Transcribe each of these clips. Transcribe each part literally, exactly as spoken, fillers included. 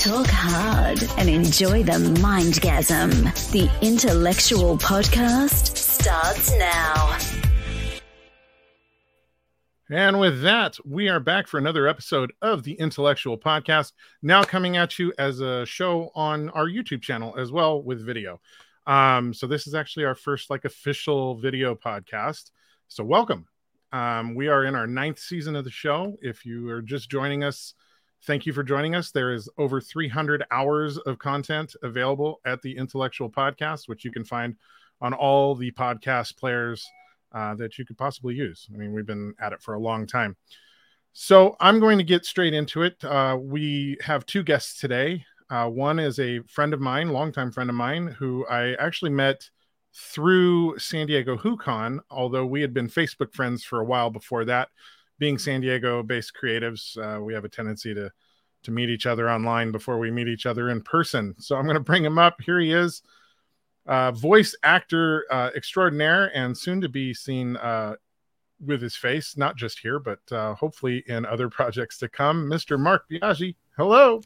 Talk hard and enjoy the mindgasm. The Intellectual Podcast starts now. And with that, we are back for another episode of the Intellectual Podcast, now coming at you as a show on our YouTube channel as well with video. Um, so this is actually our first like official video podcast. So welcome. Um, we are in our ninth season of the show. If you are just joining us, thank you for joining us. There is over three hundred hours of content available at the Intellectual Podcast, which you can find on all the podcast players Uh, that you could possibly use. I mean, we've been at it for a long time. So I'm going to get straight into it. Uh, we have two guests today. Uh, one is a friend of mine, longtime friend of mine, who I actually met through San Diego HooCon, although we had been Facebook friends for a while before that. Being San Diego-based creatives, uh, we have a tendency to, to meet each other online before we meet each other in person. So I'm going to bring him up. Here he is. Uh, voice actor uh, extraordinaire and soon to be seen uh, with his face, not just here, but uh, hopefully in other projects to come, Mister Mark Biaggi. Hello.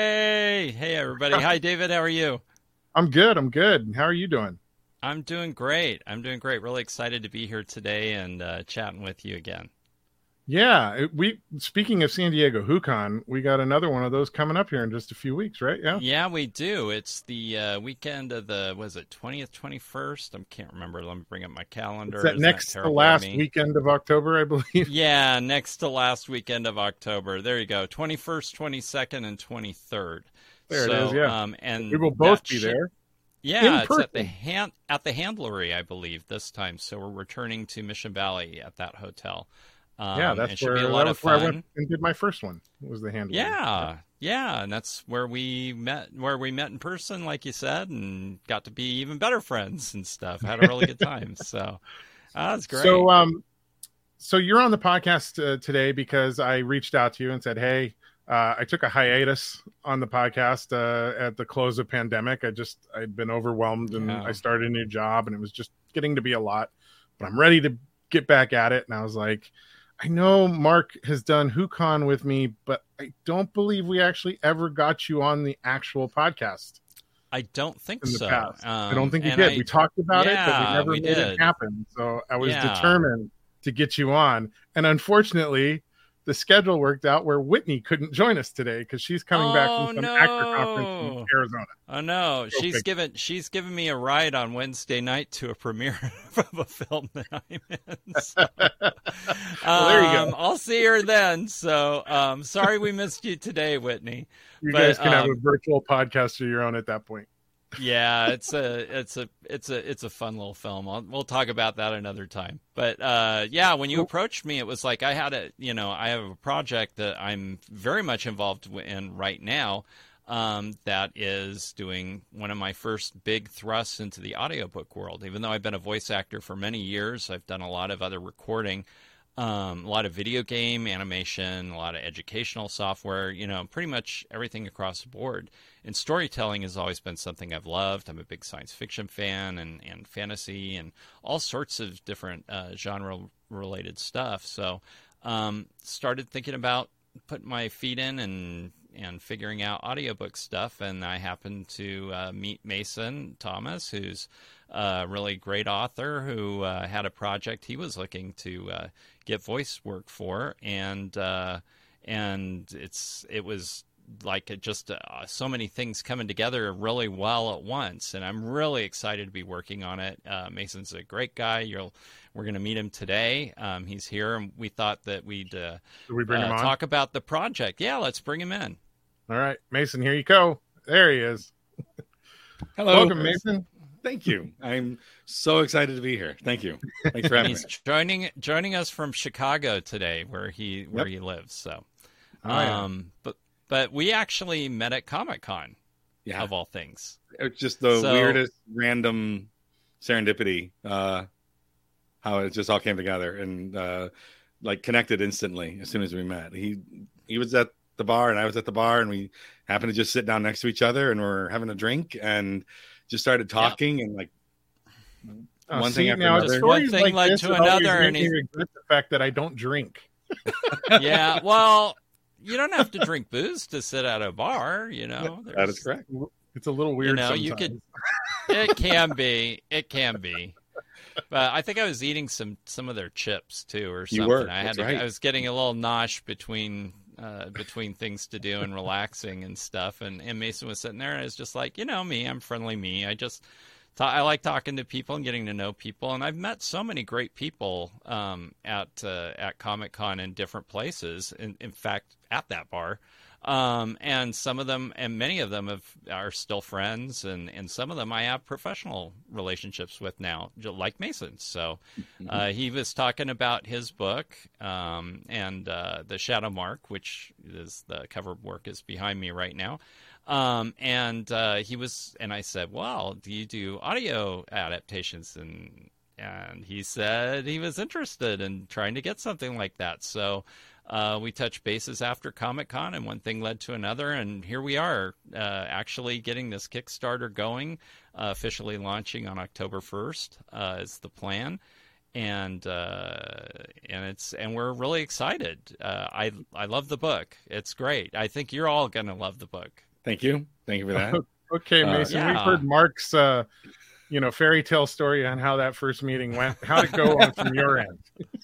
Hey. Hey, everybody. Hi, David. How are you? I'm good. I'm good. How are you doing? I'm doing great. I'm doing great. Really excited to be here today and uh, chatting with you again. Yeah. It, we speaking of San Diego HooCon, we got another one of those coming up here in just a few weeks, right? Yeah. Yeah, we do. It's the uh, weekend of the, was it twentieth, twenty-first? I can't remember. Let me bring up my calendar. Is that Isn't next that to last weekend of October, I believe? Yeah, next to last weekend of October. There you go. twenty-first, twenty-second, and twenty-third. There so, it is, yeah. Um, and we will both be should, there. Yeah, it's at the hand at the Handlery, I believe, this time. So we're returning to Mission Valley at that hotel. Um, yeah, that's where, be a that lot was of where fun. I went and did my first one. Was the Handlery. Yeah, yeah, and that's where we met. Where we met in person, like you said, and got to be even better friends and stuff. Had a really good time. So uh, that's great. So, um, so you're on the podcast uh, today because I reached out to you and said, "Hey, uh, I took a hiatus on the podcast uh, at the close of pandemic. I just I'd been overwhelmed and Yeah. I started a new job and it was just getting to be a lot. But I'm ready to get back at it." And I was like, I know Mark has done HooCon with me, but I don't believe we actually ever got you on the actual podcast. I don't think in the so. past. Um, I don't think you and did. I- we talked about yeah, it, but we never we made did. it happen. So I was Yeah. determined to get you on. And unfortunately, the schedule worked out where Whitney couldn't join us today because she's coming back Oh, from some no. actor conference in Arizona. Oh no, Go she's figure. given she's given me a ride on Wednesday night to a premiere of a film that I'm in. So, Well, there you go. um, I'll see her then. So um, sorry we missed you today, Whitney. You But, guys can have a um, virtual podcast of your own at that point. Yeah, it's a it's a it's a it's a fun little film. I'll, we'll talk about that another time. But uh, yeah, when you approached me, it was like I had a you know I have a project that I'm very much involved in right now. Um, that is doing one of my first big thrusts into the audiobook world. Even though I've been a voice actor for many years, I've done a lot of other recording, um, a lot of video game animation, a lot of educational software, you know, pretty much everything across the board. And storytelling has always been something I've loved. I'm a big science fiction fan and, and fantasy and all sorts of different uh, genre-related stuff. So um, started thinking about putting my feet in and and figuring out audiobook stuff. And I happened to uh, meet Mason Thomas, who's a really great author who uh, had a project he was looking to uh, get voice work for. And uh, and it's it was like it just uh, so many things coming together really well at once. And I'm really excited to be working on it. Uh, Mason's a great guy. You'll We're going to meet him today. Um, he's here, and we thought that we'd uh, Did we bring uh, him on? talk about the project. Yeah, let's bring him in. All right, Mason, here you go. There he is. Hello. Welcome, Mason. Thank you. I'm so excited to be here. Thank you. Thanks for having me. He's joining joining us from Chicago today, where he where Yep. he lives. So, Oh, yeah. um, but but we actually met at Comic-Con, Yeah. of all things. It's just the So- weirdest random serendipity, uh, how it just all came together and uh, like connected instantly as soon as we met. He he was at the bar and I was at the bar and we happened to just sit down next to each other and we're having a drink and just started talking and like Oh, one see, thing after now, another. stories One thing like led this to always another, make and me he- regret the fact that I don't drink. Yeah, well, you don't have to drink booze to sit at a bar. You know, that is correct. It's a little weird. You know, sometimes. you could. It can be. It can be. But I think I was eating some some of their chips too, or something. You were. I had That's to, right. I was getting a little nosh between uh, between things to do and relaxing and stuff. And, and Mason was sitting there, and I was just like, you know, me, I'm friendly me. I just ta- I like talking to people and getting to know people, and I've met so many great people um, at uh, at Comic-Con in different places. In, in fact, at that bar. Um, and some of them, and many of them have, are still friends, and, and some of them I have professional relationships with now, like Mason. So uh, he was talking about his book, um, and uh, the Shadow Mark, which is the cover work is behind me right now. Um, and uh, he was, and I said, well, do you do audio adaptations? And and he said he was interested in trying to get something like that. So Uh, we touched bases after Comic-Con, and one thing led to another, and here we are, uh, actually getting this Kickstarter going, uh, officially launching on October first uh, is the plan, and uh, and it's and we're really excited. Uh, I I love the book; it's great. I think you're all gonna love the book. Thank you, thank you for that. Okay, Mason, Uh, we've yeah. heard Mark's, uh, you know, fairy tale story on how that first meeting went. How'd it go on from your end?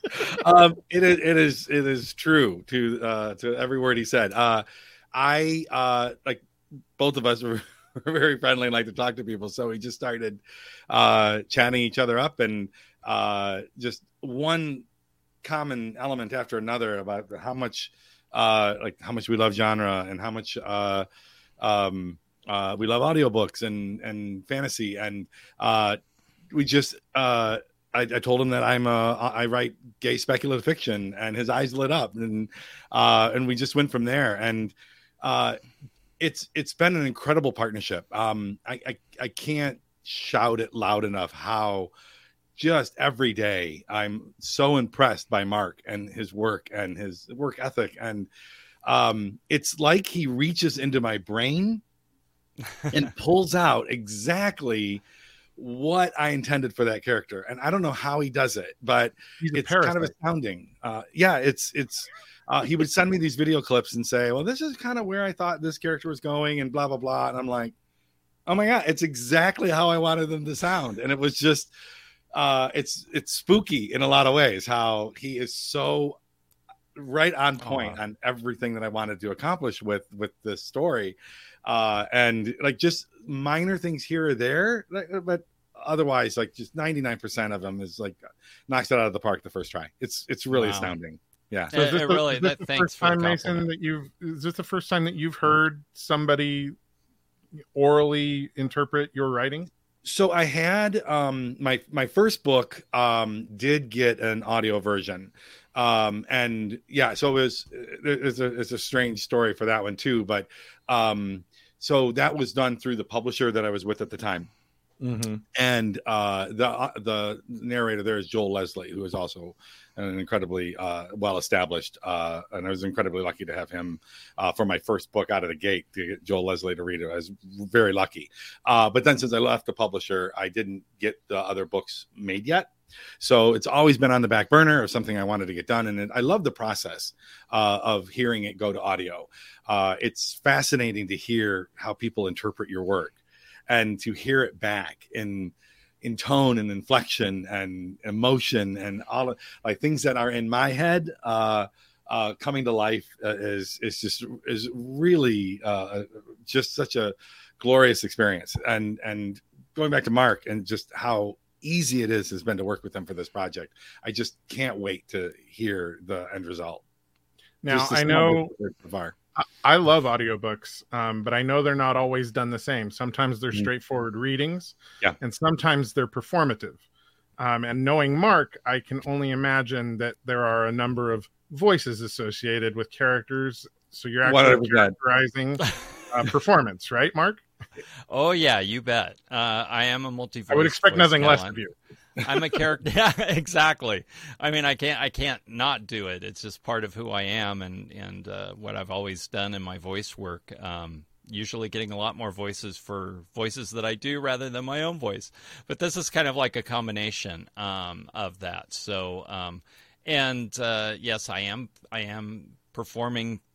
um, it is it is it is true to uh, to every word he said. Uh, I uh, like both of us were, were very friendly and like to talk to people, so we just started uh, chatting each other up, and uh, just one common element after another about how much uh, like how much we love genre and how much uh, um, uh, we love audiobooks and and fantasy, and uh, we just. Uh, I, I told him that I'm a, I write gay speculative fiction, and his eyes lit up, and uh, and we just went from there. And uh, it's it's been an incredible partnership. Um, I, I I can't shout it loud enough how just every day I'm so impressed by Mark and his work and his work ethic, and um, it's like he reaches into my brain and pulls out exactly what I intended for that character. And I don't know how he does it, but He's a it's kind of parasite. astounding. Uh, yeah, it's, it's, uh, he would send me these video clips and say, well, this is kind of where I thought this character was going and blah, blah, blah. And I'm like, oh my God, it's exactly how I wanted them to sound. And it was just, uh, it's, it's spooky in a lot of ways, how he is so right on point Aw. on everything that I wanted to accomplish with, with this story. Uh, and like just minor things here or there, like, but otherwise, like just ninety-nine percent of them is like knocks it out of the park the first try. It's, it's really Wow. astounding. Yeah. So is It- this it the, really- is this that- the thanks first for the time, Mason, compliment. that you've is this the first time that you've heard somebody orally interpret your writing? So I had um, my my first book um, did get an audio version, um, and yeah, so it was it's a it's a strange story for that one too. But um, so that was done through the publisher that I was with at the time, Mm-hmm. and uh, the uh, the narrator there is Joel Leslie, who is also an incredibly uh, well established, uh, and I was incredibly lucky to have him uh, for my first book out of the gate. To get Joel Leslie to read it, I was very lucky. Uh, but then since I left the publisher, I didn't get the other books made yet. So it's always been on the back burner of something I wanted to get done. And it, I love the process uh, of hearing it go to audio. Uh, it's fascinating to hear how people interpret your work and to hear it back in in tone and inflection and emotion and all of, like things that are in my head uh, uh, coming to life uh, is is just is really uh, just such a glorious experience. And and going back to Mark and just how easy it is has been to work with him for this project. I just can't wait to hear the end result. Now Just the I small know bit so far. I- I love audiobooks, um, but I know they're not always done the same. Sometimes they're Mhm. straightforward readings, Yeah. and sometimes they're performative. Um, and knowing Mark, I can only imagine that there are a number of voices associated with characters. So you're one hundred actually percent. characterizing uh, performance, right, Mark? Oh yeah, you bet. Uh, I am a multi. I would expect nothing less of you. I'm a character. Yeah, exactly. I mean, I can't, I can't not do it. It's just part of who I am, and and uh, what I've always done in my voice work. Um, usually, getting a lot more voices for voices that I do rather than my own voice. But this is kind of like a combination um, of that. So, um, and uh, yes, I am, I am performing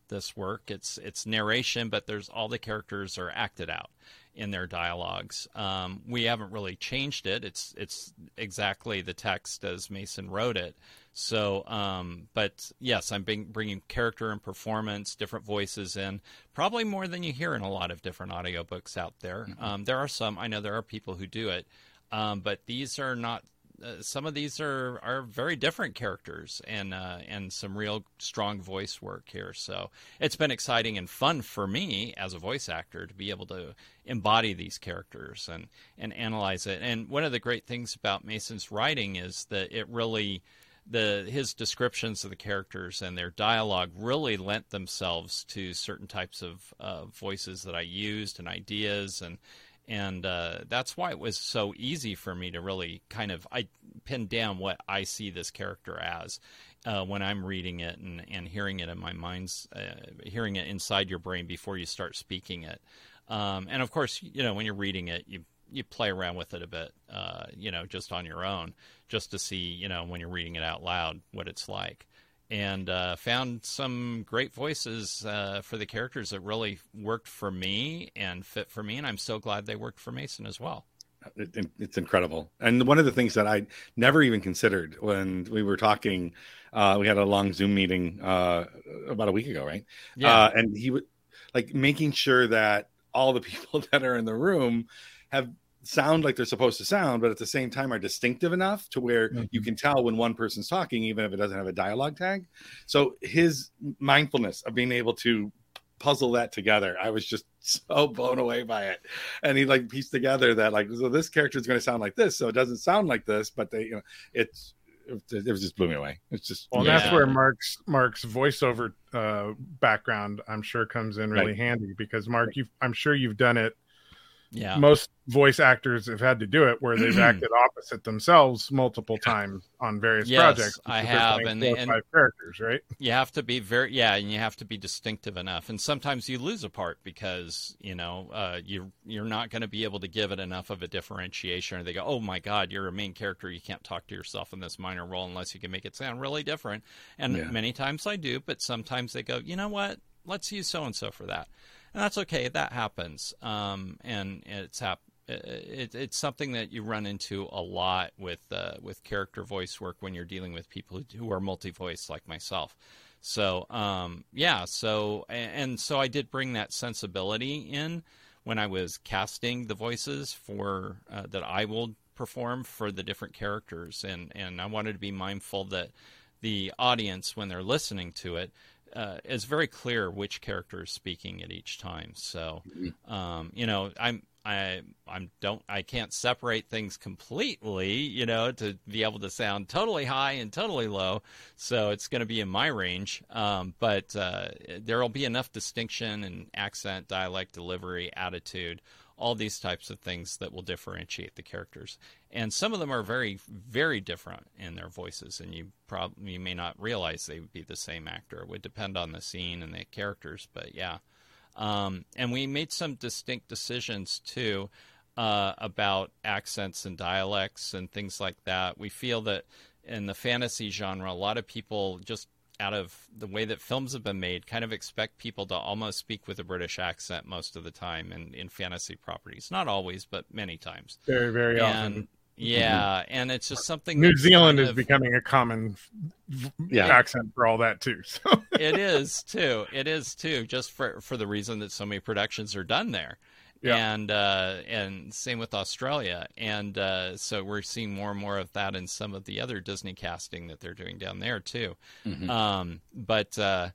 this work. It's it's narration, but there's all the characters are acted out in their dialogues. Um, we haven't really changed it. It's it's exactly the text as Mason wrote it. So, um, but yes, I'm being, bringing character and performance, different voices in, probably more than you hear in a lot of different audiobooks out there. Mm-hmm. Um, there are some, I know there are people who do it, um, but these are not, uh, some of these are, are very different characters and, uh, and some real strong voice work here. So it's been exciting and fun for me as a voice actor to be able to embody these characters and, and analyze it. And one of the great things about Mason's writing is that it really, The his descriptions of the characters and their dialogue really lent themselves to certain types of uh, voices that I used and ideas, and and uh, that's why it was so easy for me to really kind of I pin down what I see this character as uh, when I'm reading it and, and hearing it in my mind's uh, hearing it inside your brain before you start speaking it. Um, and of course, you know, when you're reading it, you you play around with it a bit, uh, you know, just on your own, just to see, you know, when you're reading it out loud, what it's like. And uh, found some great voices uh, for the characters that really worked for me and fit for me. And I'm so glad they worked for Mason as well. It, it, it's incredible. And one of the things that I never even considered when we were talking, uh, we had a long Zoom meeting uh, about a week ago, right? Yeah. Uh, and he would like making sure that all the people that are in the room have sound like they're supposed to sound, but at the same time are distinctive enough to where mm-hmm. you can tell when one person's talking, even if it doesn't have a dialogue tag. So his mindfulness of being able to puzzle that together, I was just so blown away by it. And he like pieced together that like, so this character is going to sound like this, so it doesn't sound like this, but they, you know, it's, it, it was just blew me away. It's just, well, yeah. that's where Mark's Mark's voiceover uh, background, I'm sure, comes in really right. handy because Mark, you I'm sure you've done it. Yeah, most voice actors have had to do it where they've acted opposite themselves multiple times on various yes, projects. I have, and, and five characters, right? You have to be very, yeah, and you have to be distinctive enough. And sometimes you lose a part because you know uh, you you're not going to be able to give it enough of a differentiation. Or they go, "Oh my God, you're a main character. You can't talk to yourself in this minor role unless you can make it sound really different." And yeah. many times I do, but sometimes they go, "You know what? Let's use so and so for that." And that's okay. That happens, um, and it's hap- it, it's something that you run into a lot with uh, with character voice work when you're dealing with people who are multi-voice like myself. So um, yeah, so and so I did bring that sensibility in when I was casting the voices for uh, that I will perform for the different characters, and and I wanted to be mindful that the audience, when they're listening to it, Uh, it's very clear which character is speaking at each time. So, um, you know, I'm, I, I'm don't, I can't separate things completely, you know, to be able to sound totally high and totally low. So it's going to be in my range. Um, but, uh, there'll be enough distinction and accent, dialect, delivery, attitude, all these types of things that will differentiate the characters. And some of them are very, very different in their voices, and you probably you may not realize they would be the same actor. It would depend on the scene and the characters, but yeah. Um, and we made some distinct decisions, too, uh, about accents and dialects and things like that. We feel that in the fantasy genre, a lot of people just out of the way that films have been made, kind of expect people to almost speak with a British accent most of the time in, in fantasy properties. Not always, but many times. Very, very and, often. Yeah, and it's just something... New Zealand kind is of, becoming a common yeah. accent for all that, too. So. It is, too. It is, too, just for, for the reason that so many productions are done there. Yeah. And uh, and same with Australia. And uh, so we're seeing more and more of that in some of the other Disney casting that they're doing down there, too. Mm-hmm. Um, but, uh,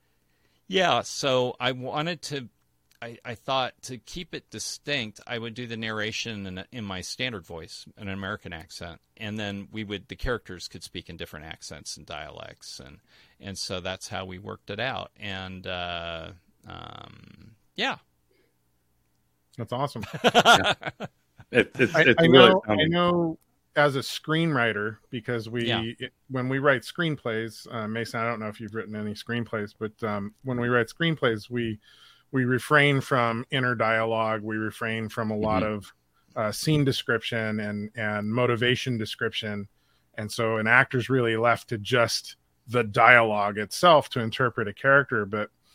yeah, so I wanted to, I, I thought to keep it distinct, I would do the narration in, in my standard voice, an American accent. And then we would, the characters could speak in different accents and dialects. And, and so that's how we worked it out. And, uh, um, yeah. That's awesome. yeah. it, it's, I, it's I, really know, I know as a screenwriter, because we, yeah. it, when we write screenplays, uh, Mason, I don't know if you've written any screenplays, but um, when we write screenplays, we, we refrain from inner dialogue. We refrain from a mm-hmm. lot of uh, scene description and, and motivation description. And so an actor's really left to just the dialogue itself to interpret a character. But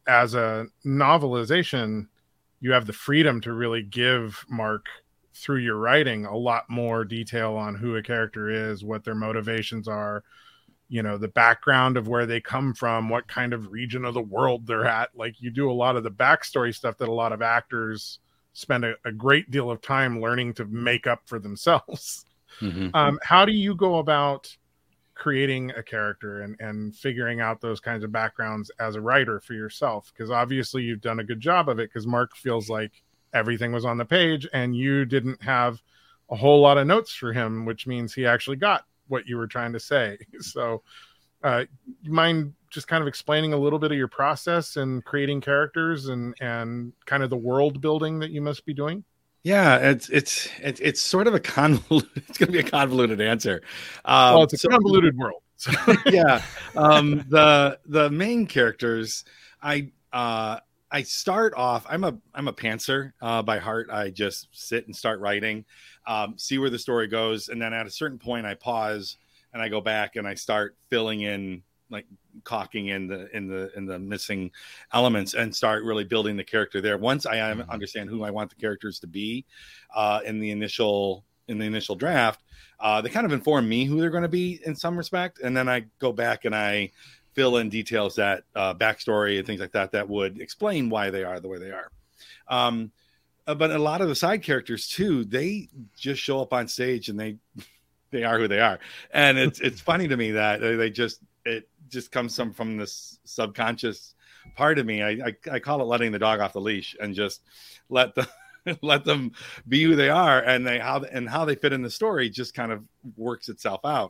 as a novelization, you have the freedom to really give Mark, through your writing, a lot more detail on who a character is, what their motivations are, you know, the background of where they come from, what kind of region of the world they're at. Like, you do a lot of the backstory stuff that a lot of actors spend a, a great deal of time learning to make up for themselves. Mm-hmm. Um, how do you go about creating a character and, and figuring out those kinds of backgrounds as a writer for yourself? Because obviously you've done a good job of it, because Mark feels like everything was on the page and you didn't have a whole lot of notes for him, which means he actually got what you were trying to say. So uh, you mind just kind of explaining a little bit of your process and creating characters and, and kind of the world building that you must be doing? Yeah, it's it's it's, it's sort of a convoluted. It's going to be a convoluted answer. Um, well, it's a so, convoluted world. So. yeah, um, the the main characters, I uh, I start off. I'm a I'm a pantser uh, by heart. I just sit and start writing, um, see where the story goes, and then at a certain point, I pause and I go back and I start filling in, like caulking in the in the in the missing elements, and start really building the character there. Once I mm-hmm. understand who I want the characters to be uh, in the initial in the initial draft, uh, they kind of inform me who they're going to be in some respect, and then I go back and I fill in details that uh, backstory and things like that that would explain why they are the way they are. Um, but a lot of the side characters too, they just show up on stage and they they are who they are, and it's it's funny to me that they just it just comes from from this subconscious part of me. I, I I call it letting the dog off the leash, and just let the let them be who they are, and they how and how they fit in the story just kind of works itself out.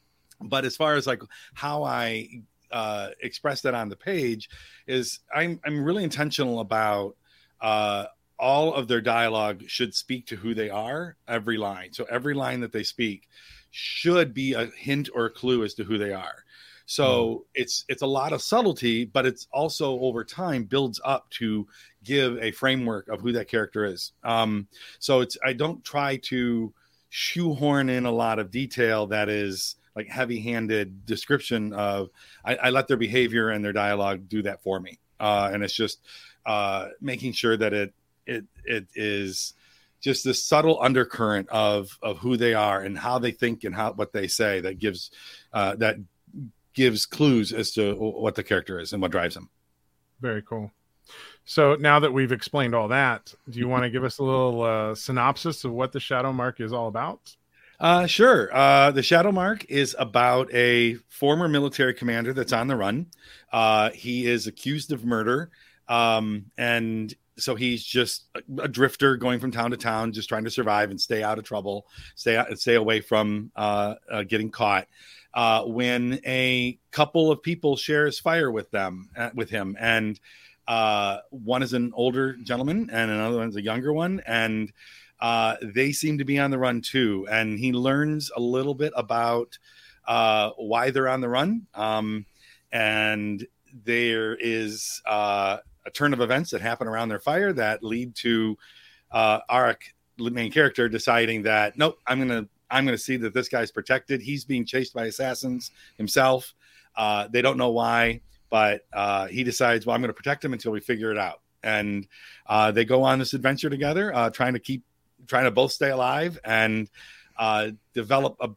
But as far as like how I uh, express that on the page is, I'm I'm really intentional about uh, all of their dialogue should speak to who they are, every line. So every line that they speak should be a hint or a clue as to who they are. So mm. it's it's a lot of subtlety, but it's also over time builds up to give a framework of who that character is. Um, so it's I don't try to shoehorn in a lot of detail that is like heavy-handed description of. I, I let their behavior and their dialogue do that for me, uh, and it's just uh, making sure that it it it is just this subtle undercurrent of of who they are and how they think and how what they say that gives uh, that. gives clues as to what the character is and what drives them. Very cool. So now that we've explained all that, do you want to give us a little uh, synopsis of what the Shadow Mark is all about? Uh, sure. Uh, the Shadow Mark is about a former military commander that's on the run. Uh, he is accused of murder. Um, and so he's just a, a drifter going from town to town, just trying to survive and stay out of trouble, stay out, stay away from uh, uh, getting caught. Uh, when a couple of people shares fire with them, uh, with him, and uh, one is an older gentleman and another one's a younger one, and uh, they seem to be on the run too. And he learns a little bit about uh, why they're on the run, um, and there is uh, a turn of events that happen around their fire that lead to uh, Arik, the main character, deciding that nope, I'm going to. I'm going to see that this guy's protected. He's being chased by assassins himself. Uh, they don't know why, but uh, he decides, well, I'm going to protect him until we figure it out. And uh, they go on this adventure together, uh, trying to keep, trying to both stay alive and uh, develop a,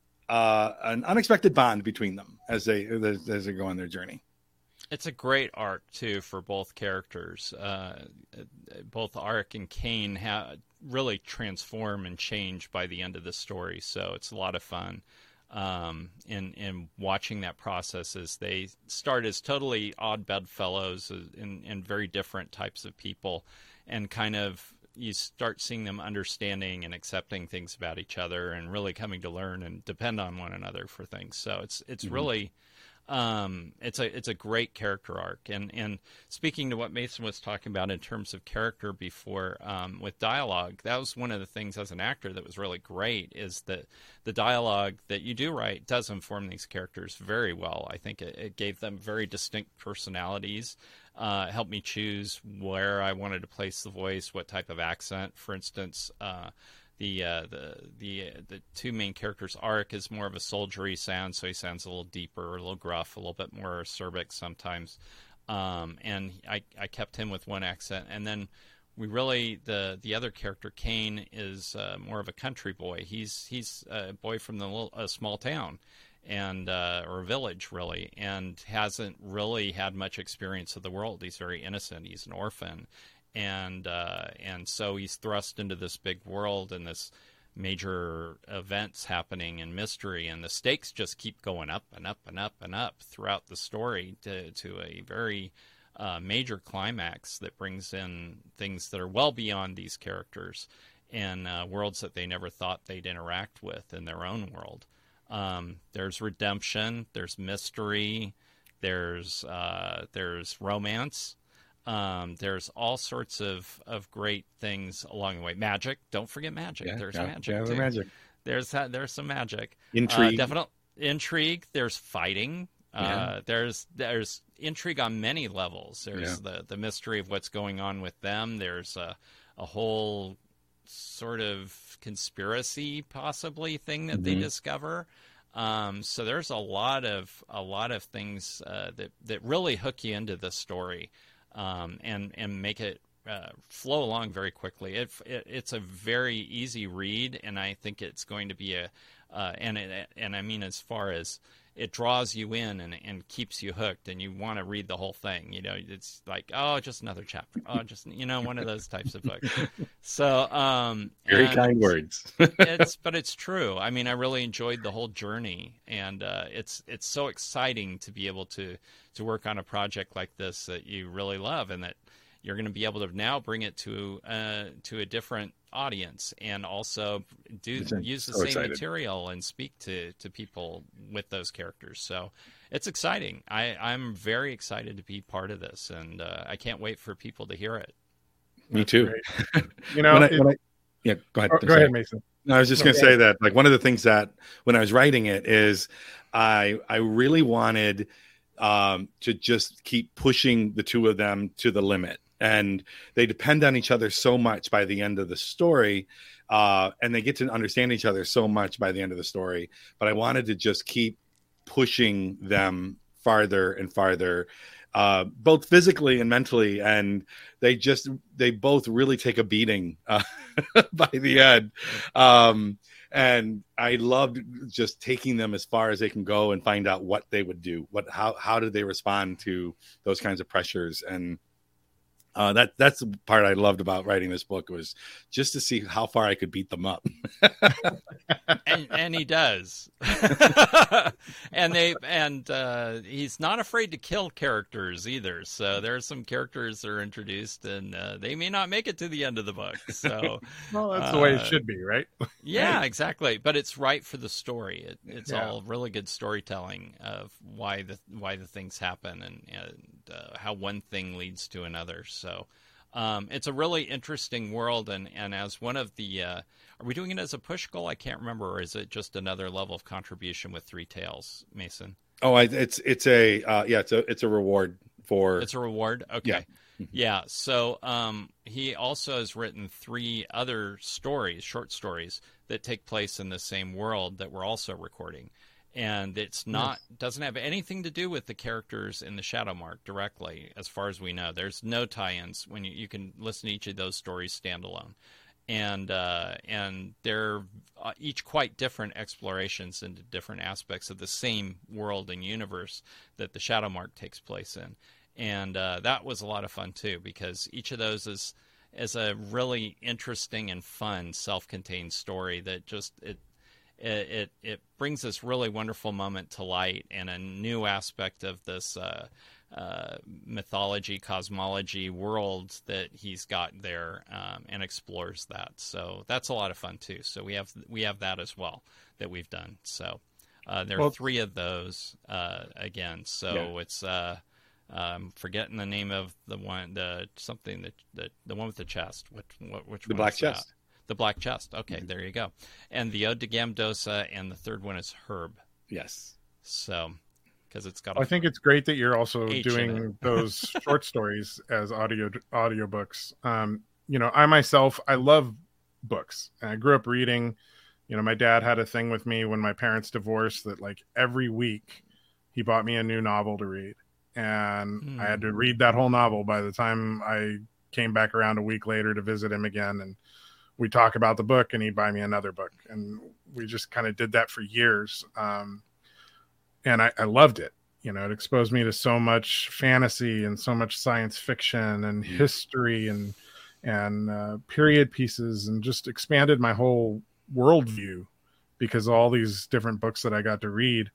uh, an unexpected bond between them as they as, as they go on their journey. It's a great arc too for both characters. Uh, both Arik and Kane have really transform and change by the end of the story, so it's a lot of fun. Um, in in watching that process as they start as totally odd bedfellows and, and very different types of people, and kind of you start seeing them understanding and accepting things about each other, and really coming to learn and depend on one another for things. So it's it's mm-hmm. really. Um, it's a it's a great character arc, and and speaking to what Mason was talking about in terms of character before, um, with dialogue, that was one of the things as an actor that was really great, is that the dialogue that you do write does inform these characters very well. I think it, it gave them very distinct personalities, uh, helped me choose where I wanted to place the voice, what type of accent, for instance. Uh, The uh, the the the two main characters, Arik is more of a soldiery sound, so he sounds a little deeper, a little gruff, a little bit more acerbic sometimes. Um, and I, I kept him with one accent. And then we really, the, the other character, Kane, is uh, more of a country boy. He's he's a boy from the little, a small town, and uh, or a village, really, and hasn't really had much experience of the world. He's very innocent. He's an orphan. And uh, and so he's thrust into this big world and this major events happening and mystery, and the stakes just keep going up and up and up and up throughout the story to, to a very uh, major climax that brings in things that are well beyond these characters and uh, worlds that they never thought they'd interact with in their own world. Um, there's redemption, there's mystery, there's uh, there's romance. Um, there's all sorts of, of great things along the way. Magic, don't forget magic. Yeah, there's yeah, magic. yeah, too. magic. There's there's some magic. Intrigue. Uh, definite intrigue. There's fighting. Uh, Yeah. There's there's intrigue on many levels. There's Yeah. the, the mystery of what's going on with them. There's a, a whole sort of conspiracy possibly thing that they Mhm. discover. Um, so there's a lot of a lot of things uh, that that really hook you into the story. Um, and and make it uh, flow along very quickly. It, it it's a very easy read, and I think it's going to be a uh, and it, and I mean as far as it draws you in and, and keeps you hooked, and you want to read the whole thing. You know, it's like, oh, just another chapter. Oh, just you know, one of those types of books. So um, Very and kind words. it's but it's true. I mean, I really enjoyed the whole journey, and uh, it's it's so exciting to be able to to work on a project like this that you really love, and that you're going to be able to now bring it to uh, to a different audience, and also do I'm use the so same excited. material and speak to, to people with those characters. So it's exciting. I, I'm very excited to be part of this, and uh, I can't wait for people to hear it. Me too. Great. You know, When I- it- when I- yeah, go ahead. oh, I'm go sorry. ahead, Mason. No, I was just No, going to go say ahead. that, like, one of the things that when I was writing it is I I really wanted um, to just keep pushing the two of them to the limit, and they depend on each other so much by the end of the story, uh, and they get to understand each other so much by the end of the story. But I wanted to just keep pushing them farther and farther, uh, both physically and mentally, and they just they both really take a beating uh, by the end. Um, and I loved just taking them as far as they can go and find out what they would do, what how how did they respond to those kinds of pressures. And uh, that that's the part I loved about writing this book, was just to see how far I could beat them up. and, and he does. and they and uh, he's not afraid to kill characters either. So there are some characters that are introduced, and uh, they may not make it to the end of the book. So Well, that's the way it uh, should be, right? yeah, exactly. But it's right for the story. It, it's Yeah. all really good storytelling of why the why the things happen, and, and uh, how one thing leads to another. So um, it's a really interesting world. And, and as one of the uh, are we doing it as a push goal? I can't remember. Or is it just another level of contribution with Three Tales, Mason? Oh, I, it's it's a uh, yeah, it's a it's a reward for It's a reward. Okay. Yeah. Yeah. So um, he also has written three other stories, short stories, that take place in the same world that we're also recording. And it's not doesn't have anything to do with the characters in the Shadow Mark directly, as far as we know. There's no tie-ins. When you, you can listen to each of those stories standalone. And uh, and they're uh, each quite different explorations into different aspects of the same world and universe that the Shadow Mark takes place in. And uh, that was a lot of fun too, because each of those is is a really interesting and fun self-contained story that just it it it, it brings this really wonderful moment to light, and a new aspect of this uh, uh, mythology, cosmology world that he's got there, um, and explores that. So that's a lot of fun too. So we have we have that as well that we've done. So uh, there Well- are three of those uh, again. So Yeah. it's. Uh, Um, forgetting the name of the one, the something that the, the one with the chest. Which what which the one Black is that? Chest. The Black Chest. Okay, there you go. And the Ode to Gamdosa, and the third one is Herb. Yes. So, because it's got. I think it's great that you're also H in doing those short stories as audio audiobooks. Um, you know, I myself, I love books. And I grew up reading. You know, my dad had a thing with me when my parents divorced that, like, every week he bought me a new novel to read. and Hmm. I had to read that whole novel by the time I came back around a week later to visit him again. And we talk about the book, and he'd buy me another book, and we just kind of did that for years. Um, and I, I loved it. You know, it exposed me to so much fantasy and so much science fiction and Mm. history and and uh, period pieces, and just expanded my whole worldview because of all these different books that I got to read.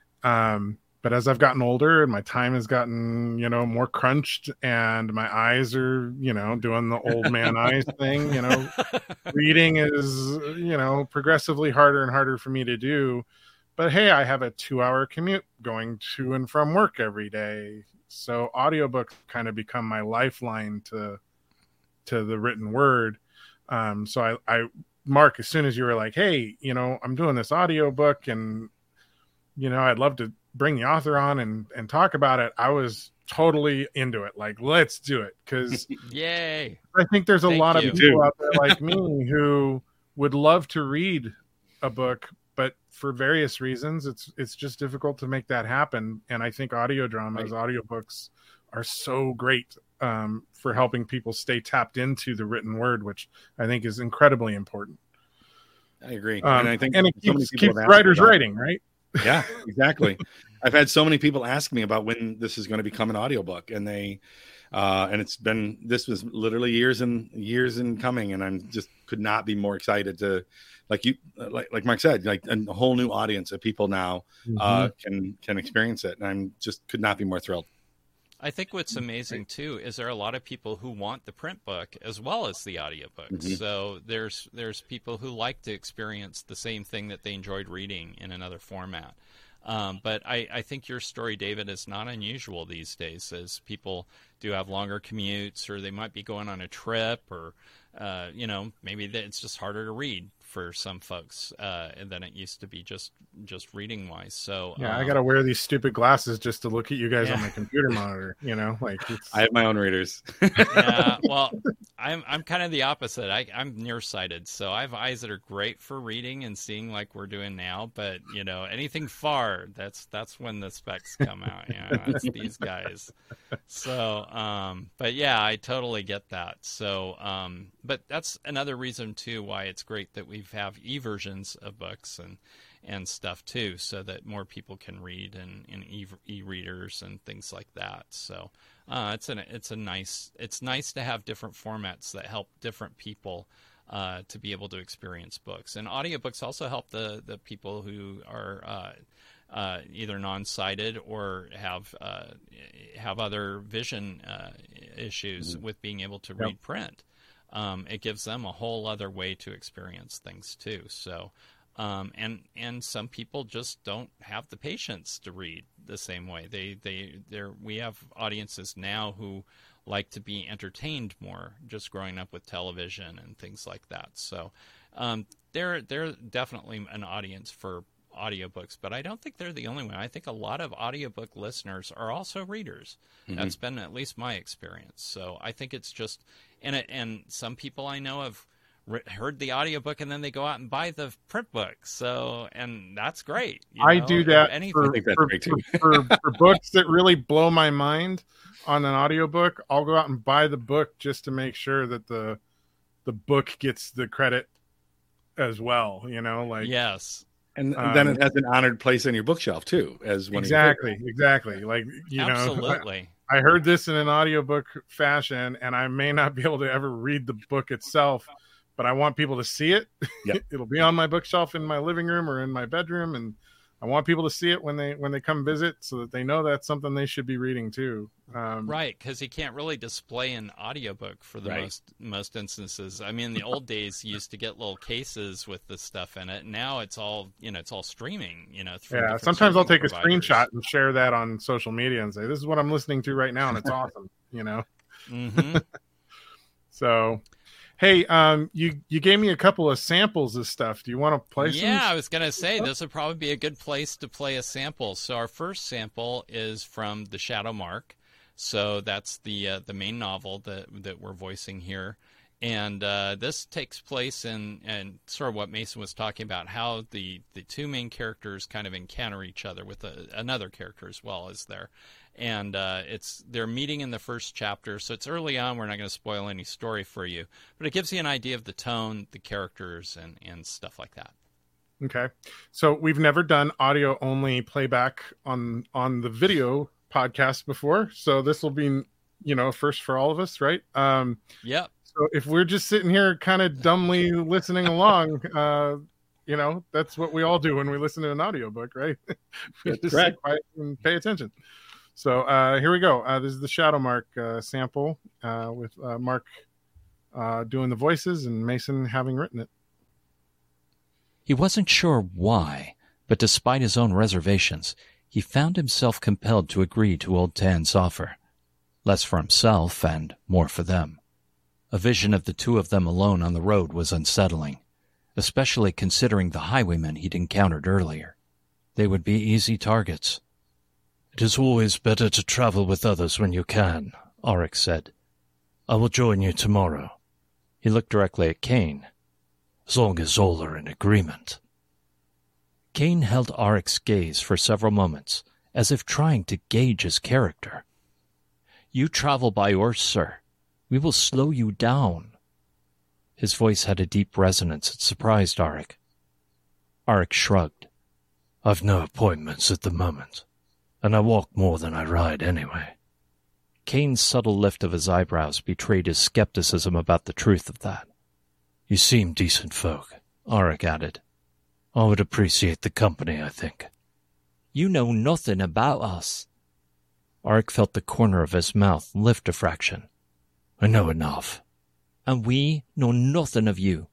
Um, but as I've gotten older and my time has gotten, you know, more crunched, and my eyes are, you know, doing the old man eyes thing, you know, reading is, you know, progressively harder and harder for me to do. But hey, I have a two hour commute going to and from work every day. So audiobooks kind of become my lifeline to, to the written word. Um, so I, I, Mark, as soon as you were like, hey, you know, I'm doing this audiobook, and, you know, I'd love to bring the author on and, and talk about it, I was totally into it. Like, let's do it. Cause Yay. I think there's a Thank lot you. of people out there like me who would love to read a book, but for various reasons, it's, it's just difficult to make that happen. And I think audio dramas, Right. audiobooks are so great um, for helping people stay tapped into the written word, which I think is incredibly important. I agree. Um, and I think and it so many keeps, people keeps have asked me writers about- writing, right? Yeah, exactly. I've had so many people ask me about when this is going to become an audiobook, and they uh and it's been, this was literally years and years in coming, and I'm just could not be more excited to, like you like like Mark said, like a whole new audience of people now uh can can experience it, and I'm just could not be more thrilled. I think what's amazing too is there are a lot of people who want the print book as well as the audiobook. Mhm. So there's there's people who like to experience the same thing that they enjoyed reading in another format. Um, but I, I think your story, David, is not unusual these days, as people do have longer commutes, or they might be going on a trip, or uh, you know, maybe it's just harder to read for some folks uh, than it used to be, just just reading wise. So Yeah, um, I got to wear these stupid glasses just to look at you guys Yeah. on my computer monitor, you know, like it's, I have my own readers. yeah, well, I'm I'm kind of the opposite. I, I'm nearsighted, so I have eyes that are great for reading and seeing, like we're doing now. But you know, anything far, that's that's when the specs come out. Yeah, that's these guys. So, um, but yeah, I totally get that. So, um, but that's another reason too why it's great that we have e-versions of books and and stuff too, so that more people can read and in e- e-readers and things like that. So. Uh, it's an it's a nice it's nice to have different formats that help different people uh, to be able to experience books. And audiobooks also help the, the people who are uh, uh, either non-sighted or have uh, have other vision uh, issues with being able to read print. Um, it gives them a whole other way to experience things too. So. Um, and and some people just don't have the patience to read the same way. They they they're we have audiences now who like to be entertained more, just growing up with television and things like that. So um, they're they're definitely an audience for audiobooks, but I don't think they're the only one. I think a lot of audiobook listeners are also readers. Mm-hmm. That's been at least my experience. So I think it's just and it, and some people I know have heard the audiobook and then they go out and buy the print book. So, and that's great. You I know, do if that anything- for, I think that's for, great, too. for, for, for books that really blow my mind on an audiobook. I'll go out and buy the book just to make sure that the the book gets the credit as well, you know, like yes. And Um, then it has an honored place on your bookshelf too, as one exactly, of your exactly. Like, you know, Absolutely. I, I heard this in an audiobook fashion, and I may not be able to ever read the book itself, but I want people to see it. Yep. It'll be on my bookshelf in my living room or in my bedroom, and I want people to see it when they when they come visit, so that they know that's something they should be reading too. Um, Right, because you can't really display an audiobook for the Right. most most instances. I mean, in the old days, you used to get little cases with the stuff in it. Now it's all you know, it's all streaming. You know, through Yeah, different sometimes I'll streaming take a providers. screenshot and share that on social media and say, "This is what I'm listening to right now, and it's awesome." You know. Mhm. So, hey, um, you you gave me a couple of samples of stuff. Do you want to play some? Yeah, I was gonna say this would probably be a good place to play a sample. So our first sample is from The Shadow Mark. So that's the uh, the main novel that that we're voicing here, and uh, this takes place in and sort of what Mason was talking about, how the the two main characters kind of encounter each other with a, another character as well as there, And uh, it's they're meeting in the first chapter, so it's early on. We're not going to spoil any story for you, but it gives you an idea of the tone, the characters, and, and stuff like that. Okay. So we've never done audio only playback on on the video podcast before. So this will be, you know, first for all of us, right? Um, yep. So if we're just sitting here kind of dumbly listening along, uh, you know, that's what we all do when we listen to an audiobook, right? We That's just correct. sit quiet and pay attention. So uh, here we go. Uh, this is the Shadow Mark uh, sample uh, with uh, Mark uh, doing the voices and Mason having written it. He wasn't sure why, but despite his own reservations, he found himself compelled to agree to Old Tan's offer. Less for himself and more for them. A vision of the two of them alone on the road was unsettling, especially considering the highwaymen he'd encountered earlier. They would be easy targets. It is always better to travel with others when you can, Auric said. I will join you tomorrow. He looked directly at Kane. As long as all are in agreement. Kane held Auric's gaze for several moments, as if trying to gauge his character. You travel by horse, sir. We will slow you down. His voice had a deep resonance that surprised Auric. Auric shrugged. I've no appointments at the moment, and I walk more than I ride anyway. Kane's subtle lift of his eyebrows betrayed his skepticism about the truth of that. You seem decent folk, Auric added. I would appreciate the company, I think. You know nothing about us. Auric felt the corner of his mouth lift a fraction. I know enough. And we know nothing of you.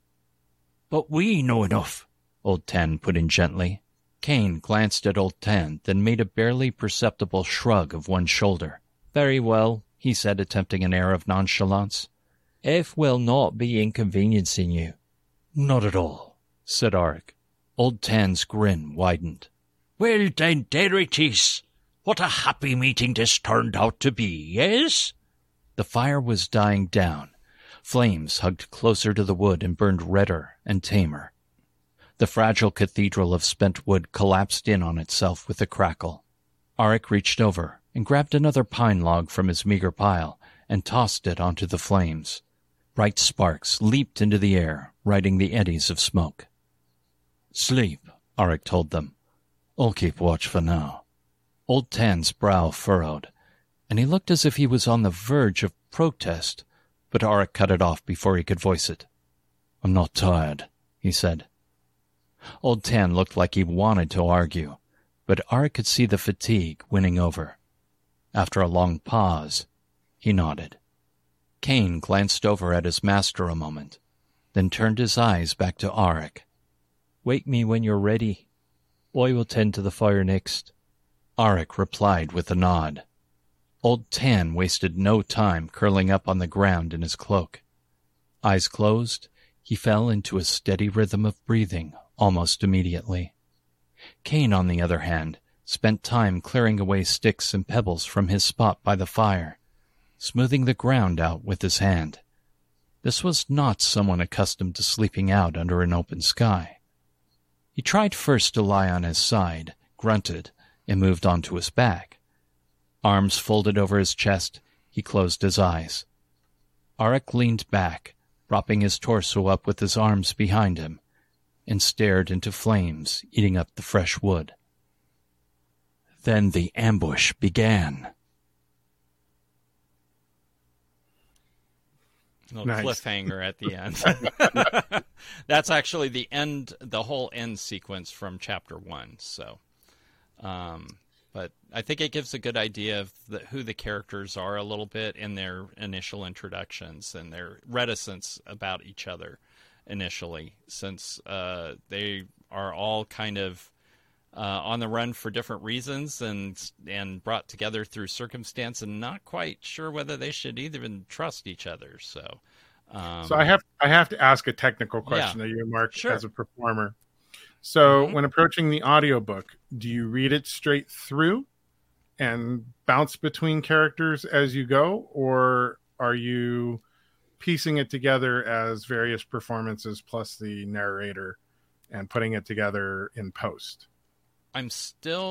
But we know enough, Old Tan put in gently. Kane glanced at Old Tan, then made a barely perceptible shrug of one shoulder. Very well, he said, attempting an air of nonchalance. If we'll not be inconveniencing you. Not at all, said Auric. Old Tan's grin widened. Well then, there it is. What a happy meeting this turned out to be, yes? The fire was dying down. Flames hugged closer to the wood and burned redder and tamer. The fragile cathedral of spent wood collapsed in on itself with a crackle. Auric reached over and grabbed another pine log from his meager pile and tossed it onto the flames. Bright sparks leaped into the air, riding the eddies of smoke. Sleep, Auric told them. I'll keep watch for now. Old Tan's brow furrowed, and he looked as if he was on the verge of protest, but Auric cut it off before he could voice it. I'm not tired, he said. Old Tan looked like he wanted to argue, but Auric could see the fatigue winning over. After a long pause, he nodded. Kane glanced over at his master a moment, then turned his eyes back to Auric. Wake me when you're ready. I will tend to the fire next. Auric replied with a nod. Old Tan wasted no time curling up on the ground in his cloak. Eyes closed, he fell into a steady rhythm of breathing almost immediately. Kane, on the other hand, spent time clearing away sticks and pebbles from his spot by the fire, smoothing the ground out with his hand. This was not someone accustomed to sleeping out under an open sky. He tried first to lie on his side, grunted, and moved onto his back. Arms folded over his chest, he closed his eyes. Auric leaned back, propping his torso up with his arms behind him, and stared into flames eating up the fresh wood. Then the ambush began. A little Nice. cliffhanger at the end. That's actually the end, the whole end sequence from chapter one. So, um, but I think it gives a good idea of the, who the characters are a little bit in their initial introductions and their reticence about each other initially, since uh, they are all kind of uh, on the run for different reasons and and brought together through circumstance, and not quite sure whether they should even trust each other. So, um, So I have I have to ask a technical question Yeah. of you, Mark, Sure. as a performer. So Mhm. when approaching the audiobook, do you read it straight through and bounce between characters as you go, or are you piecing it together as various performances plus the narrator and putting it together in post? I'm still